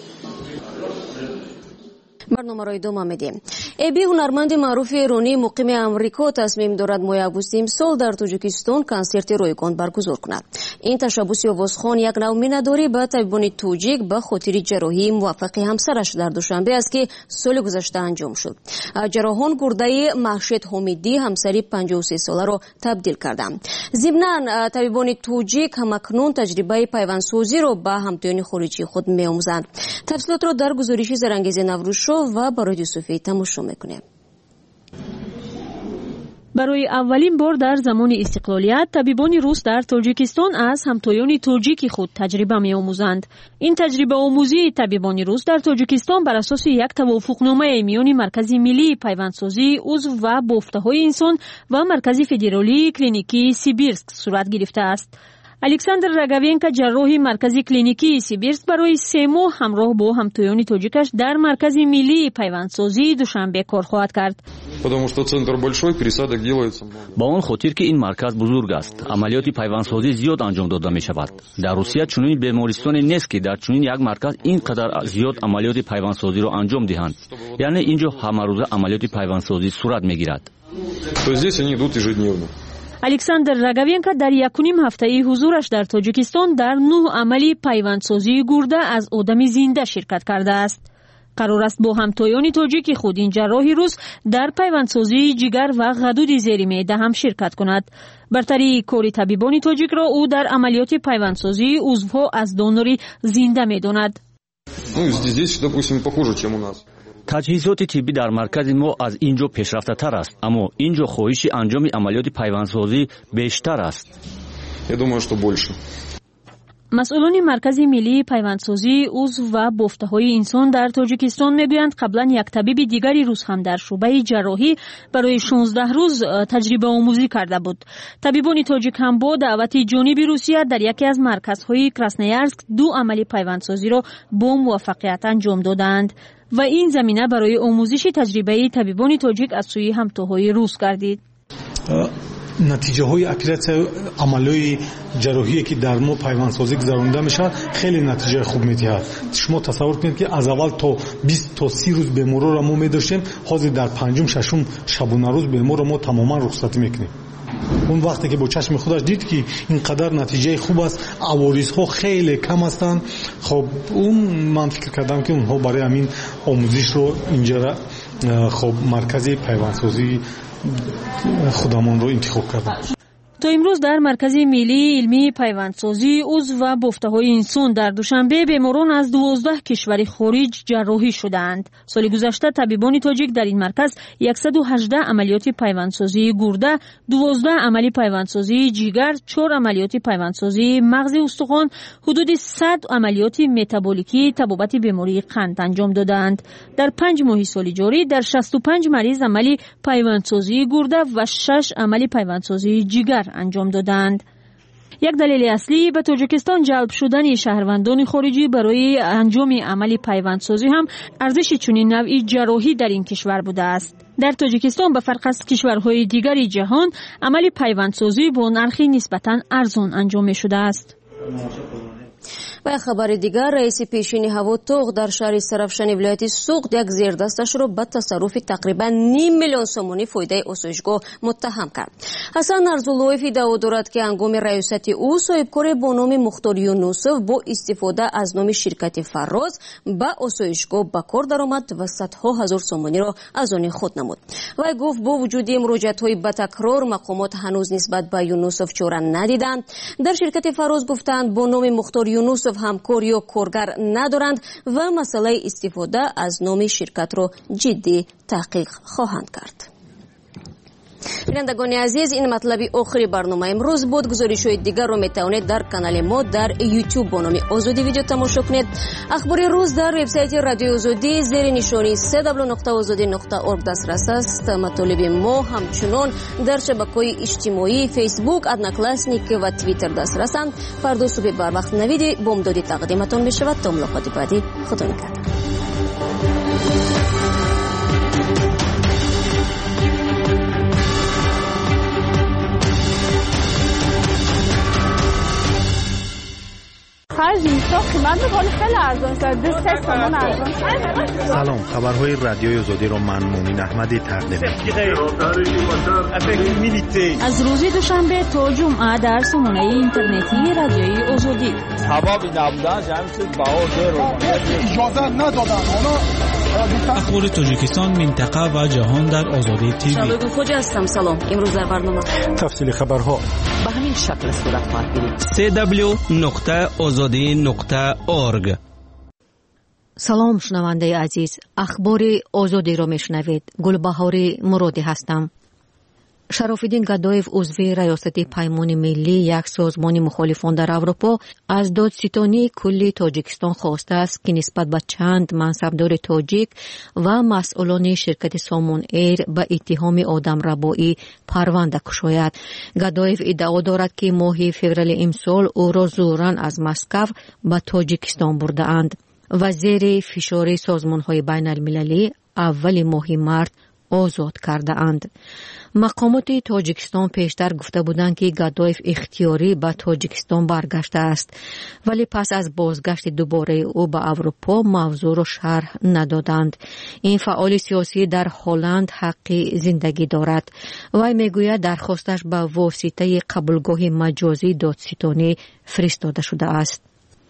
Speaker 1: برنامه را ادامه میدیم. ابی هنرمند معروف ایرانی مقیم امریکا تصمیم دارد ماه آگوست امسال در تاجیکستان کنسرت رایگان برگزار کند. این تشبوس آوازخوان یک نوع مینه‌داری به طبیبان تاجیک به خاطر جراحی موفق همسرش در دوشنبه است که سال گذشته انجام شد. جراحان گرده محشد حمیدی همسری 53 ساله را تبدیل کردند. ضمناً طبیبان تاجیک همکنون تجربه پیوندسازی را به همتایان خارجی خود می‌آموزند. تفصیلات را در گزارش زرانگیز نوروزشو و برای یوسفی تماشا میکنیم.
Speaker 13: برای اولین بار در زمان استقلالیت طبیبان روس در تاجیکستان از همتایان تاجیک خود تجربه می‌آموزند. این تجربه آموزی طبیبان روس در تاجیکستان بر اساس یک توافقنامه میان مرکز ملی پیوندسازی عضو و بافته‌های انسان و مرکز فدرالی کلینیکی سیبیرسک صورت گرفته است. الکساندر راگاوینکا جراح مرکز کلینیکی سیبیرسک برای 3 ماه همراه با همتایان تاجیکش در مرکز ملی پیوندسازی دوشنبه کار خواهد کرد.
Speaker 15: با آن خاطر که این مرکز بزرگ است، عملیات پیوندسازی زیاد انجام داده می شود. در روسیه چنین بیمارستانی نیست که در چنین یک مرکز اینقدر زیاد عملیات پیوندسازی را انجام دهند. یعنی اینجا همه روزه عملیات پیوندسازی صورت می گیرد.
Speaker 13: الکساندر راگاوینکا در 1.5 هفته حضورش در تاجیکستان در 9 عملی پیوندسازی گرده از آدم زنده شرکت کرده است. قرار است با همتایان تاجیک خود این جراح روس در پیوندسازی جگر و غدود زیر معده هم شرکت کند. برتری کار طبیبان تاجیک را او در عملیات پیوندسازی عضوها از دونوری زنده می‌داند.
Speaker 15: تجهیزات طبی در مرکز ما از اینجا پیشرفته تر است، اما اینجا خواهش انجام عملیات پیوندسازی بیشتر است.
Speaker 13: مسئولان مرکز ملی پیوندسازی عضو و بافته‌های انسان در تاجیکستان میگویند قبلا یک طبیب دیگری روس هم در شعبه جراحی برای 16 روز تجربه آموزی کرده بود. طبیبان تاجیک هم با دعوت جانب روسیه در یکی از مرکزهای کراسنویارسک 2 عملی پیوندسازی را با موفقیت انجام دادند و این زمینه برای آموزش تجربه طبیبان تاجیک از سوی همتاهای روس گردید.
Speaker 21: نتیجه های اکثر عملیات جراحی که در ما پیوندسازی گذرانده میشه خیلی نتیجه خوب میدهد. شما تصور کنید که از اول تا 20 تا 30 روز بیمار را ما می‌داشتیم، حاضر در 5م 6م شبانه روز بیمار را ما تماما رخصتی میکنیم. اون وقتی که با چشم خودش دید که اینقدر نتیجه خوب است، عوارض ها خیلی کم هستند، خب اون من فکر کردم که اونها برای همین آموزش رو اینجا خب مرکز پیوندسازی خودمان رو انتخاب کردم.
Speaker 13: تا امروز در مرکز ملی علمی پیوندسازی عضو و بافته‌های انسان در دوشنبه بیماران از 12 کشور خارج جراحی شدند. سال گذشته طبیبان تاجیک در این مرکز 118 عملیات پیوندسازی گرده، 12 عملی پیوندسازی جگر، 4 عملیات پیوندسازی مغز استخوان، حدود 100 عملیات متابولیکی تبابت بیماری قند انجام دادند. در 5 ماه سال جاری در 65 مریض عملی پیوندسازی گرده و 6 عملی پیوندسازی جگر انجام دادند. یک دلیل اصلی به تاجیکستان جلب شدن شهروندان خارجی برای انجام عملی پیوندسازی هم ارزش چنین نوعی جراحی در این کشور بوده است. در تاجیکستان به فرق از کشورهای دیگر جهان عملی پیوندسازی با نرخی نسبتاً ارزان انجام می شده است.
Speaker 1: و خبر دیگر، رئیس پیشین هواتوق در شهر سرافشان ولایت سوغد یک زیردستش را به تصرف تقریبا 5 میلیون سومانی فایده آسایشگاه متهم کرد. حسن ارزولویف ادعا دارد که هنگام ریاست او صاحبکار با نام مختار یونوسف با استفاده از نام شرکت فراز به آسایشگاه به کار درآمد و صدها هزار سومانی را از آن خود نمود. و گفت با وجود مراجعت‌های به تکرار مقامات هنوز نسبت به یونوسف چاره ندیدند. در شرکت فراز گفتند با نام مختار یونوسف همکار یا کارگر ندارند و مسئله استفاده از نام شرکت را جدی تحقیق خواهند کرد. بینندگان عزیز، این مطلبی آخری برنامه امروز بود. گزارش‌های دیگر رو میتوانید در کانال ما در یوتیوب با نام آزادی ویدیو تماشا کنید. اخبار روز در وبسایت رادیو آزادی زیر نشانی www.azadi.org دسترس است. مطالب ما همچنان در شبکه‌های اجتماعی فیسبوک، ادناکلاسنیک و توییتر دسترس است. فردا صبح بر وقت نوید بامدادی تقدیمتان می‌شود. تا ملاقات بعدی، خدا نگهدار.
Speaker 8: سلام، خبرهای رادیوی آزادی را من مومین احمدی تقدیم می‌کنم.
Speaker 13: از روز دوشنبه تا جمعه در سامانه اینترنتی رادیوی آزادی.
Speaker 12: اخبار تاجیکستان، منطقه و جهان در آزادی تیوی.
Speaker 1: شبگون خوجا هستم. سلام. امروز در برنامه
Speaker 21: تفصیل خبرها
Speaker 11: به همین شکل صورت خواهد گرفت.
Speaker 4: www.azadi.org.
Speaker 2: سلام شنونده عزیز، اخبار آزادی را میشنوید. گلبهار مرادی هستم. شرافالدین گدایف عضو ریاست پیمان ملی یک سازمان مخالفان در اروپا از دادستانی کلی تاجیکستان خواسته است که نسبت به چند منصبدار تاجیک و مسئولان شرکت سامان ایر به اتهام آدمربایی پرونده کشاید. گدایف ادعا دارد که ماه فوریه امسال او را زوراً از مسکو به تاجیکستان برده اند و زیر فشار سازمان‌های بین المللی اول ماه مارس آزاد کرده اند. مقامات تاجیکستان پیشتر گفته بودند که گدایف اختیاری به تاجیکستان برگشته است، ولی پس از بازگشت دوباره او به اروپا موضوع را شرح ندادند. این فعال سیاسی در هلند حق زندگی دارد. وی میگوید درخواستش به واسطه قبولگاه مجازی دادستانی فرستاده شده است.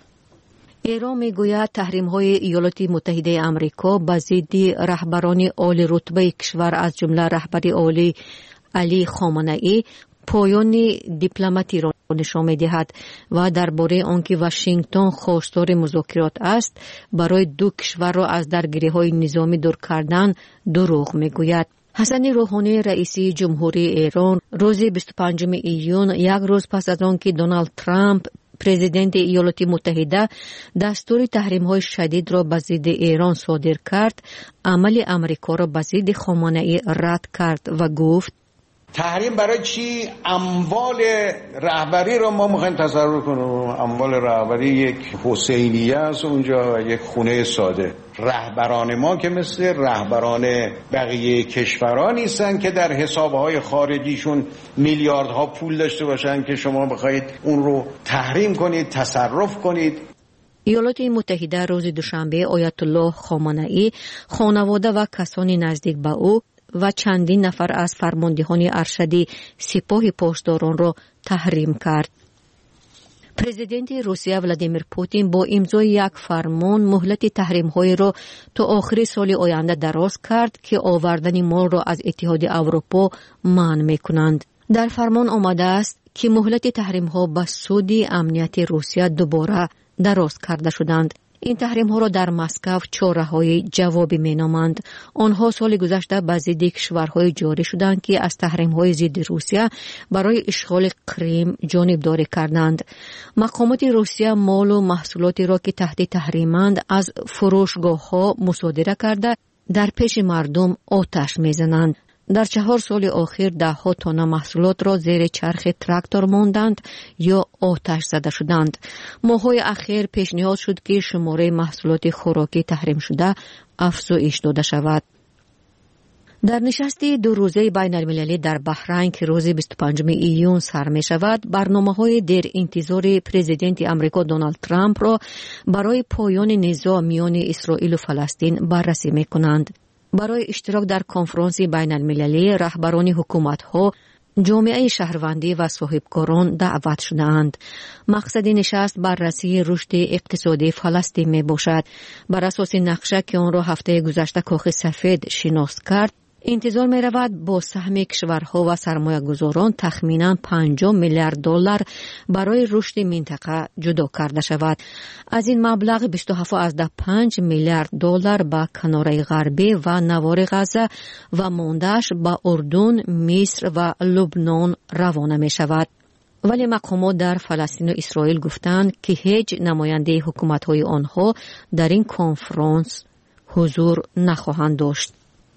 Speaker 2: ایران میگوید تحریم‌های ایالات متحده آمریکا به ضد رهبران عالی رتبه کشور از جمله رهبر عالی علی خامنه‌ای پایان دیپلماتی را نشان می‌دهد و درباره آنکه واشنگتن خواستار مذاکرات است برای دو کشور را از درگیری‌های نظامی دور کردن دروغ میگوید. حسن روحانی رئیس جمهوری ایران روز 25 ایون، یک روز پس از آنکه دونالد ترامپ پرزیدنت ایالات متحده دستور تحریم‌های شدید را به ضد ایران صادر کرد، عمل آمریکا را به ضد خامنه‌ای رد کرد و گفت
Speaker 22: تحریم برای چی؟ اموال رهبری را ما می‌خوایم تصرف کنیم. اموال رهبری یک حسینیه است اونجا و یک خونه ساده. رهبران ما که مثل رهبران بقیه کشورها نیستن که در حسابهای خارجیشون میلیاردها پول داشته باشن که شما بخواید اون رو تحریم کنید، تصرف کنید.
Speaker 2: ایالات متحده روز دوشنبه آیت الله خامنه‌ای، خانواده و کسان نزدیک به او و چندین نفر از فرماندهان ارشد سپاه پاسداران را تحریم کرد. پرزیدنت روسیه ولادیمیر پوتین با امضای یک فرمان مهلت تحریم‌های را تا آخر سال آینده دراز کرد که آوردن مال را از اتحاد اروپا منع می‌کنند. در فرمان آمده است که مهلت تحریم ها به سود امنیت روسیه دوباره دراز کرده شدند. این تحریم ها را در مسکو چاره‌های جوابی می‌نامند. آنها سال گذشته به ضد کشورهای جاری شدند که از تحریم های ضد روسیه برای اشغال کریم جانبداری کردند. مقامات روسیه مال و محصولاتی را که تحت تحریمند از فروشگاه‌ها مصادره کرده در پیش مردم آتش می‌زنند. در 4 سال اخیر 10 تن محصولات را زیر چرخ تراکتور ماندند یا آتش زده شدند. ماه‌های اخیر پیشنهاد شد که شماره محصولات خوراکی تحریم شده افزایش داده شود. در نشست 2 روزه بین المللی در بحرین که روز 25 ایون سر می شود، برنامه‌های در انتظار پرزیدنت امریکا دونالد ترامپ را برای پایان نزاع میان اسرائیل و فلسطین بررسی می کنند. برای اشتراک در کنفرانس بین المللی رهبران حکومت‌ها، جامعه شهروندی و صاحبکاران دعوت شدند. مقصد نشست بررسی رشد اقتصادی فلسطین می باشد. بر اساس نقشه که آن را هفته گذشته کاخ سفید شناخت کرد، انتظار می رود با سهم کشورها و سرمایه گذاران تخمینا 50 میلیارد دلار برای رشد منطقه جدا کرده شود. از این مبلغ 27.5 میلیارد دلار به کناره غربی و نوار غزه و مانده‌اش به اردن، مصر و لبنان روانه می شود. ولی مقامات در فلسطین و اسرائیل گفتند که هیچ نماینده حکومت‌های آنها در این کنفرانس حضور نخواهند داشت.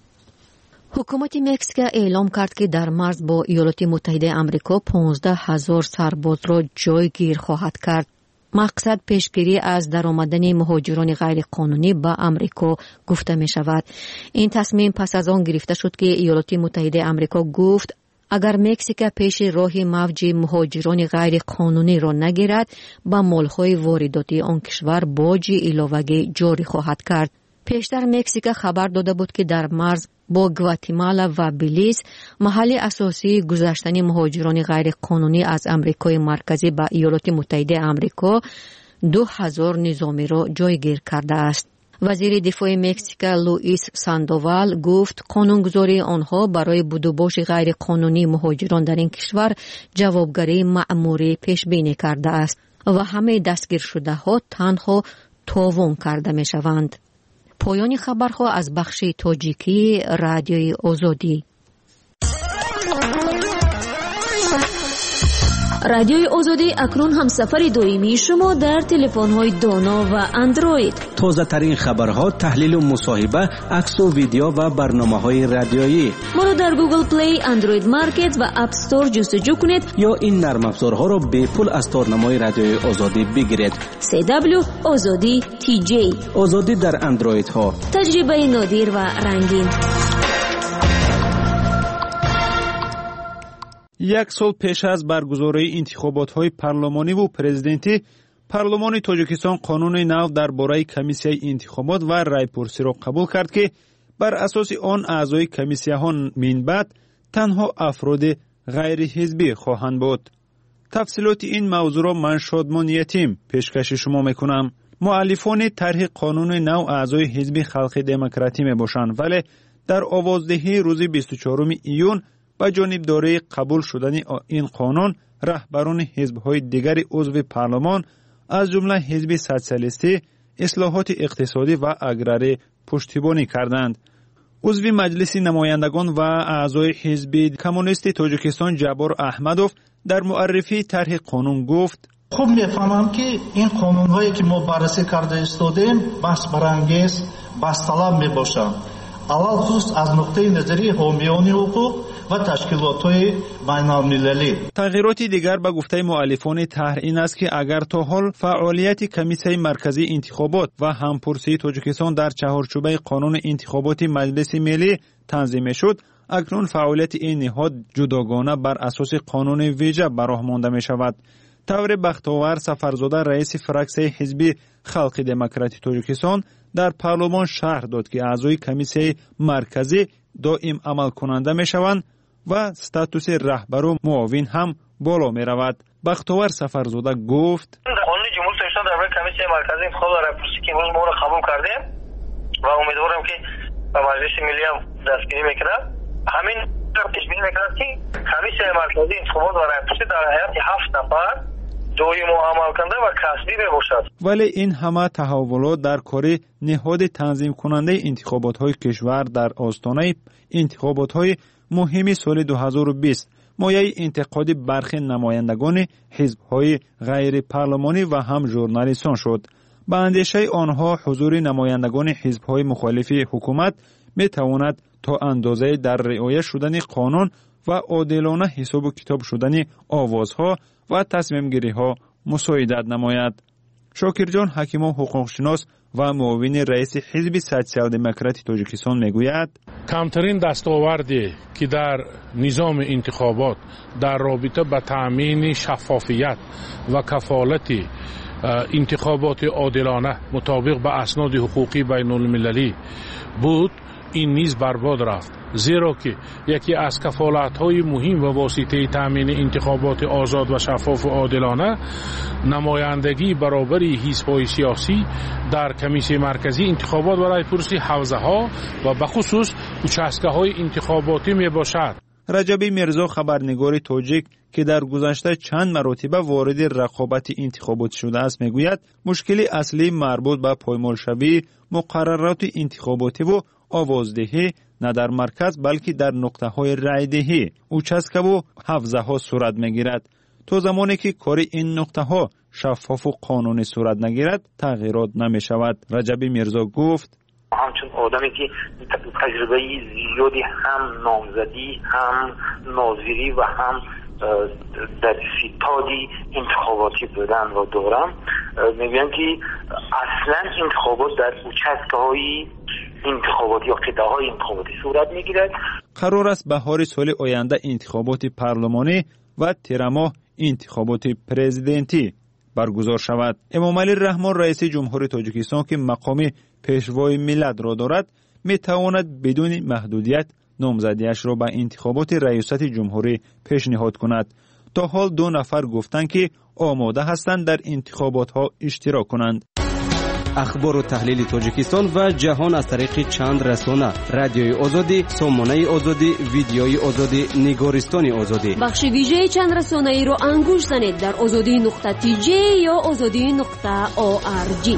Speaker 2: حکومت مکزیک اعلام کرد که در مرز با ایالات متحده آمریکا 15,000 سرباز را جایگیر خواهد کرد. مقصد پیشگیری از درآمدن مهاجران غیر قانونی به آمریکا گفته می شود. این تصمیم پس از آن گرفته شد که ایالات متحده آمریکا گفت اگر مکزیک پیش راه موج مهاجران غیر قانونی را نگیرد، به مالهای وارداتی آن کشور باج علاوه‌ای جاری خواهد کرد. پیشتر مکزیک خبر داده بود که در مرز با گواتیمالا و بیلیز محل اساسی گذشتن مهاجران غیر قانونی از امریکای مرکزی به ایالات متحده آمریکا 2,000 نظامی را جایگیر کرده است. وزیر دفاع مکزیک لوئیس ساندوال گفت قانونگذاری آنها برای بدوباش غیر قانونی مهاجران در این کشور جوابگری مأموری پیش بینی کرده است و همه دستگیر شده ها تنها تاوان کرده می شوند. پایان خبرها از بخش تاجیکی رادیوی آزادی.
Speaker 13: رادیوی آزادی اکنون هم سفر دائمی شما در تلفن‌های دانا و اندروید.
Speaker 4: تازه ترین خبرها، تحلیل و مصاحبه، عکس و ویدیو و برنامه‌های رادیویی.
Speaker 13: ما را در گوگل پلی، اندروید مارکت و اپ استور جستجو کنید
Speaker 4: یا این نرم افزارها را به پول از تارنمای رادیوی آزادی بگیرید.
Speaker 13: CW آزادی TJ.
Speaker 4: آزادی در اندروید ها.
Speaker 13: تجربه نادر و رنگین.
Speaker 3: 1 سال پیش از برگزاری انتخابات‌های پارلمانی و پرزیدنتی، پارلمان تاجیکستان قانون نو درباره کمیسیه انتخابات و رایپرسی را قبول کرد که بر اساس آن اعضای کمیسیه ها من بعد تنها افراد غیر حزبی خواهند بود. تفصیلات این موضوع را من شادمان یتیم پیشکش شما میکنم. مؤلفان طرح قانون نو اعضای حزب خلق دموکراتی می باشند، ولی در آوازدهی روز 24 ایون با جانبداری قبول شدن این قانون رهبران حزب‌های دیگر عضو پارلمان از جمله حزب سوسیالیستی اصلاحات اقتصادی و اگراری پشتیبانی کردند. عضو مجلس نمایندگان و اعضای حزب کمونیست تاجیکستان جبار احمدوف در معرفی طرح قانون گفت:
Speaker 5: خوب میفهمم که این قانون‌هایی که ما بررسی کرده استادیم بحث برانگیز، بحث طلب میباشند. اول خصوص از نقطه نظری حامیان حقوق و تشکیلات‌های بین‌المللی.
Speaker 3: تغییرات دیگر به گفته مؤلفان طرح این است که اگر تا حال فعالیت کمیته مرکزی انتخابات و همپرسی تاجیکستان در چهارچوبه قانون انتخابات مجلس ملی تنظیم شد، اکنون فعالیت این نهاد جداگانه بر اساس قانون ویژه براه مانده می شود. طور بختاور سفرزاده رئیس فراکسیون حزب خلق دموکراتی تاجیکستان در پارلمان شرح داد که اعضای کمیته مرکزی دائم عمل کننده می شوند و استاتوس رهبر و معاون هم بالا می رود. بختاور سفرزاده گفت:
Speaker 6: قانون جمهوری تاجیکستان درباره کمیته مرکزی انتخاب و رایپرسی که امروز ما را قبول کردیم و امیدوارم که به مجلس ملی هم دستگیری میکنه، همین پیش بینی میکنند که کمیسیون مرکزی انتخابات و رایپرسی در حیات 7 نفر دائم و عمل کننده و کسبی باشد.
Speaker 3: ولی این همه تحولات در کار نهاد تنظیم کننده انتخابات های کشور در آستانه انتخابات های مهم سال 2020 مایه انتقاد برخی نمایندگان حزب های غیر پارلمانی و هم ژورنالیستان شد. با اندیشه آنها حضور نمایندگان حزب های مخالف حکومت می تواند تا اندازه در رعایت شدن قانون و عادلانه حساب و کتاب شدن آوازها و تصمیم گیری ها مساعدت نماید. شاکر جان حکیم حقوق شناس و معاون رئیس حزب سوسیال دموکراتی تاجیکستان میگوید
Speaker 10: کمترین دستاوردی که در نظام انتخابات در رابطه با تأمین شفافیت و کفالت انتخابات عادلانه مطابق با اسناد حقوقی بین المللی بود، این نیز برباد رفت، زیرا که یکی از کفالت‌های مهم و واسطه تأمین انتخابات آزاد و شفاف و عادلانه نمایندگی برابری حزب‌های سیاسی در کمیسیون مرکزی انتخابات و رایپرسی حوزه‌ها و بخصوص участкه‌های انتخاباتی میباشد.
Speaker 3: رجبی میرزا خبرنگار تاجیک که در گذشته چند مرتبه وارد رقابت انتخابات شده است میگوید مشکل اصلی مربوط به پایمالشوی مقررات انتخاباتی و آوازدهی نه در مرکز بلکه در نقطه های رایدهی участка و حوزه ها صورت میگیرد. تا زمانی که کار این نقطه ها شفاف و قانونی صورت نگیرد تغییرات نمی شود. رجبی میرزا گفت
Speaker 6: همچون آدمی که تجربه زیادی هم نامزدی هم ناظری و هم در ستادی انتخاباتی بودن و دارم میگویم که اصلا انتخابات در участкه‌های انتخاباتی یا قطعه‌های انتخاباتی صورت میگیرد.
Speaker 3: قرار است بهار سال آینده انتخابات پارلمانی و تیرماه انتخابات پرزیدنتی برگزار شود. امام علی رحمان رئیس جمهوری تاجیکستان که مقام پیشوای ملت را دارد می تواند بدون محدودیت نامزدیش را به انتخابات ریاست جمهوری پیشنهاد کند. تا حال 2 نفر گفتند که آماده هستند در انتخابات ها اشتراک کنند.
Speaker 20: اخبار و تحلیل تاجیکستان و جهان از طریق چند رسانه: رادیوی آزادی، سامانه آزادی، ویدیوی آزادی، نگارستان آزادی.
Speaker 1: بخش ویژه چند رسانه ای را انگوش زنید در azadi.tj یا azadi.org.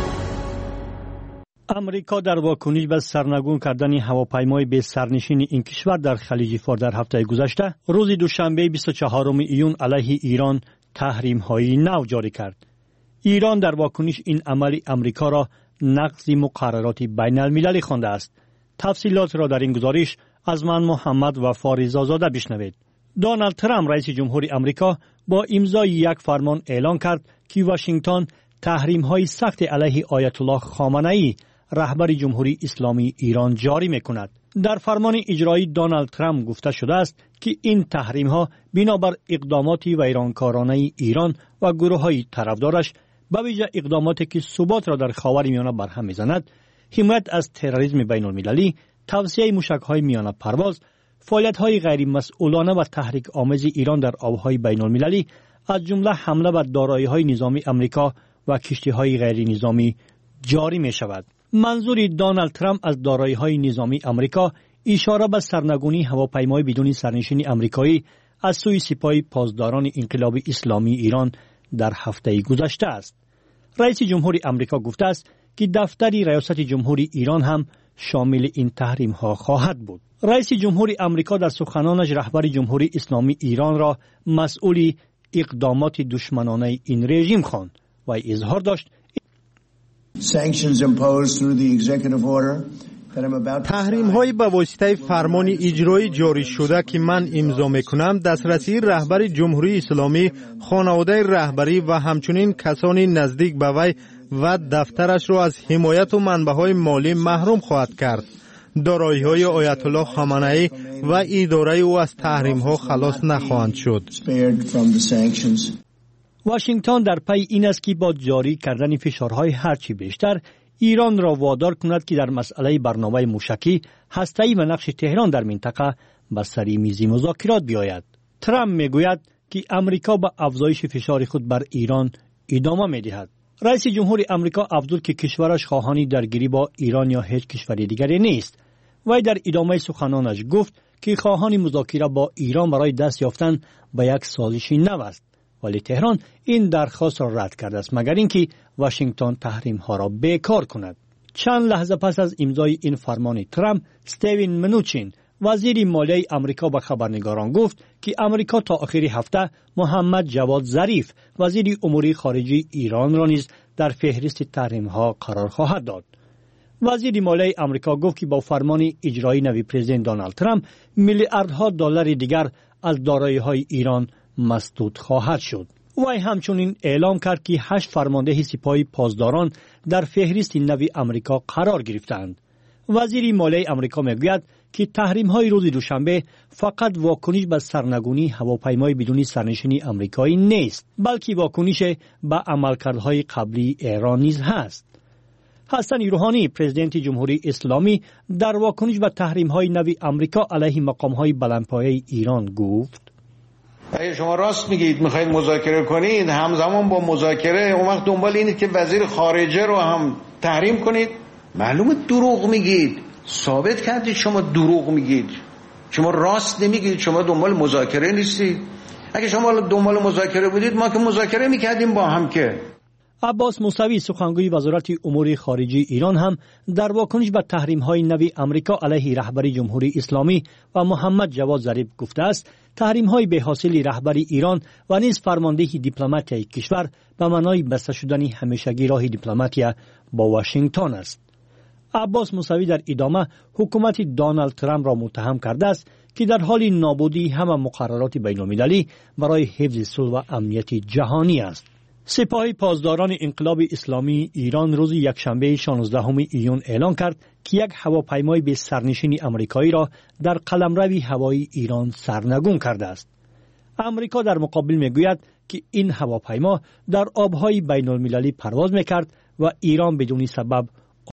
Speaker 12: امریکا در واکنش به سرنگون کردن هواپیمای به سرنشین این کشور در خلیج فارس در هفته گذشته روز دوشنبه 24 ایون علیه ایران تحریم‌های نو جاری کرد. ایران در واکنش این عمل امریکا را نقض مقررات بین المللی خوانده است. تفصیلات را در این گزارش از من محمد و فاریزا زاده بشنوید. دونالد ترامپ رئیس جمهوری امریکا با امضای یک فرمان اعلان کرد که واشنگتن تحریم‌های سخت علیه آیت الله خامنه‌ای رهبر جمهوری اسلامی ایران جاری می‌کند. در فرمان اجرایی دونالد ترامپ گفته شده است که این تحریم‌ها بنابر اقدامات ویرانکارانه ایران و گروه‌های طرفدارش به ویژه اقداماتی که ثبات را در خاورمیانه برهم می‌زند، حمایت از تروریسم بین‌المللی، توسعه موشک‌های میانه پرواز، فعالیت‌های غیر مسئولانه و تحریک آمیز ایران در آب‌های بین‌المللی، از جمله حمله بر دارایی‌های نظامی امریکا و کشتی‌های غیر نظامی جاری می‌شود. منظور دونالد ترامپ از دارایی‌های نظامی امریکا اشاره به سرنگونی هواپیمای بدون سرنشین امریکایی از سوی سپاه پاسداران انقلاب اسلامی ایران در هفته گذشته است. رئیس جمهوری امریکا گفته است که دفتر ریاست جمهوری ایران هم شامل این تحریم‌ها خواهد بود. رئیس جمهوری امریکا در سخنانش رهبر جمهوری اسلامی ایران را مسئول اقدامات دشمنانه این رژیم خواند و اظهار داشت
Speaker 8: تحریم های به واسطه فرمان اجرایی جاری شده که من امضا میکنم دسترسی رهبر جمهوری اسلامی، خانواده رهبری و همچنین کسان نزدیک به وی و دفترش را از حمایت و منبع‌های مالی محروم خواهد کرد. دارایی‌های آیت الله خامنه‌ای و اداره او از تحریم‌ها خلاص نخواهند شد.
Speaker 12: واشنگتن در پی این است که با جاری کردن فشارهای هرچی بیشتر ایران را وادار کند که در مسئله برنامه موشکی، هسته‌ای و نقش تهران در منطقه بر سر میز مذاکرات بیاید. ترامپ میگوید که امریکا با افزایش فشار خود بر ایران ادامه می‌دهد. رئیس جمهوری امریکا افزود که کشورش خواهان درگیری با ایران یا هیچ کشور دیگری نیست. وی در ادامه سخنانش گفت
Speaker 9: که خواهان مذاکره با ایران برای دست یافتن به یک سازشی نو است، ولی تهران این درخواست را رد کرده است مگر اینکه واشنگتن تحریم ها را بیکار کند. چند لحظه پس از امضای این فرمان ترامپ، استیون منوچین وزیر مالیه امریکا به خبرنگاران گفت که امریکا تا آخر هفته محمد جواد ظریف وزیر امور خارجه ایران را نیز در فهرست تحریم ها قرار خواهد داد. وزیر مالیه امریکا گفت که با فرمان اجرایی نوی پرزیدنت دونالد ترامپ میلیاردها دلار دیگر از دارایی‌های ایران مسدود خواهد شد. وی همچنین اعلام کرد که 8 فرمانده سپاه پاسداران در فهرست نوی امریکا قرار گرفتند. وزیر مالیه امریکا میگوید که تحریم‌های روز دوشنبه فقط واکنش به سرنگونی هواپیمای بدون سرنشین آمریکایی نیست، بلکه واکنش به عملکردهای قبلی ایران نیز هست. حسن روحانی پرزیدنت جمهوری اسلامی در واکنش به تحریم‌های نوی آمریکا علیه مقام‌های بلندپایه ایران گفت:
Speaker 22: اگه شما راست میگید میخواید مذاکره کنید، همزمان با مذاکره اون وقت دنبال اینید که وزیر خارجه رو هم تحریم کنید، معلومه دروغ میگید. ثابت کردید شما دروغ میگید، شما راست نمیگید، شما دنبال مذاکره نیستید. اگه شما دنبال مذاکره بودید ما که مذاکره میکردیم با هم. که
Speaker 9: عباس موسوی سخنگوی وزارت امور خارجه ایران هم در واکنش به تحریم‌های نوی آمریکا علیه رهبری جمهوری اسلامی و محمد جواد ظریف گفته است تحریم‌های بی‌حاصل رهبری ایران و نیز فرماندهی دیپلماتیای کشور به معنای بسته شدن همیشگی راه دیپلماتیا با واشنگتن است. عباس موسوی در ادامه حکومت دونالد ترامپ را متهم کرده است که در حال نابودی همه مقررات بین‌المللی برای حفظ صلح و امنیت جهانی است. سپاه پاسداران انقلاب اسلامی ایران روز یکشنبه 16 ایون اعلام کرد که یک هواپیمای به سرنشین آمریکایی را در قلمرو هوایی ایران سرنگون کرده است. آمریکا در مقابل میگوید که این هواپیما در آبهای بین المللی پرواز میکرد و ایران بدون سبب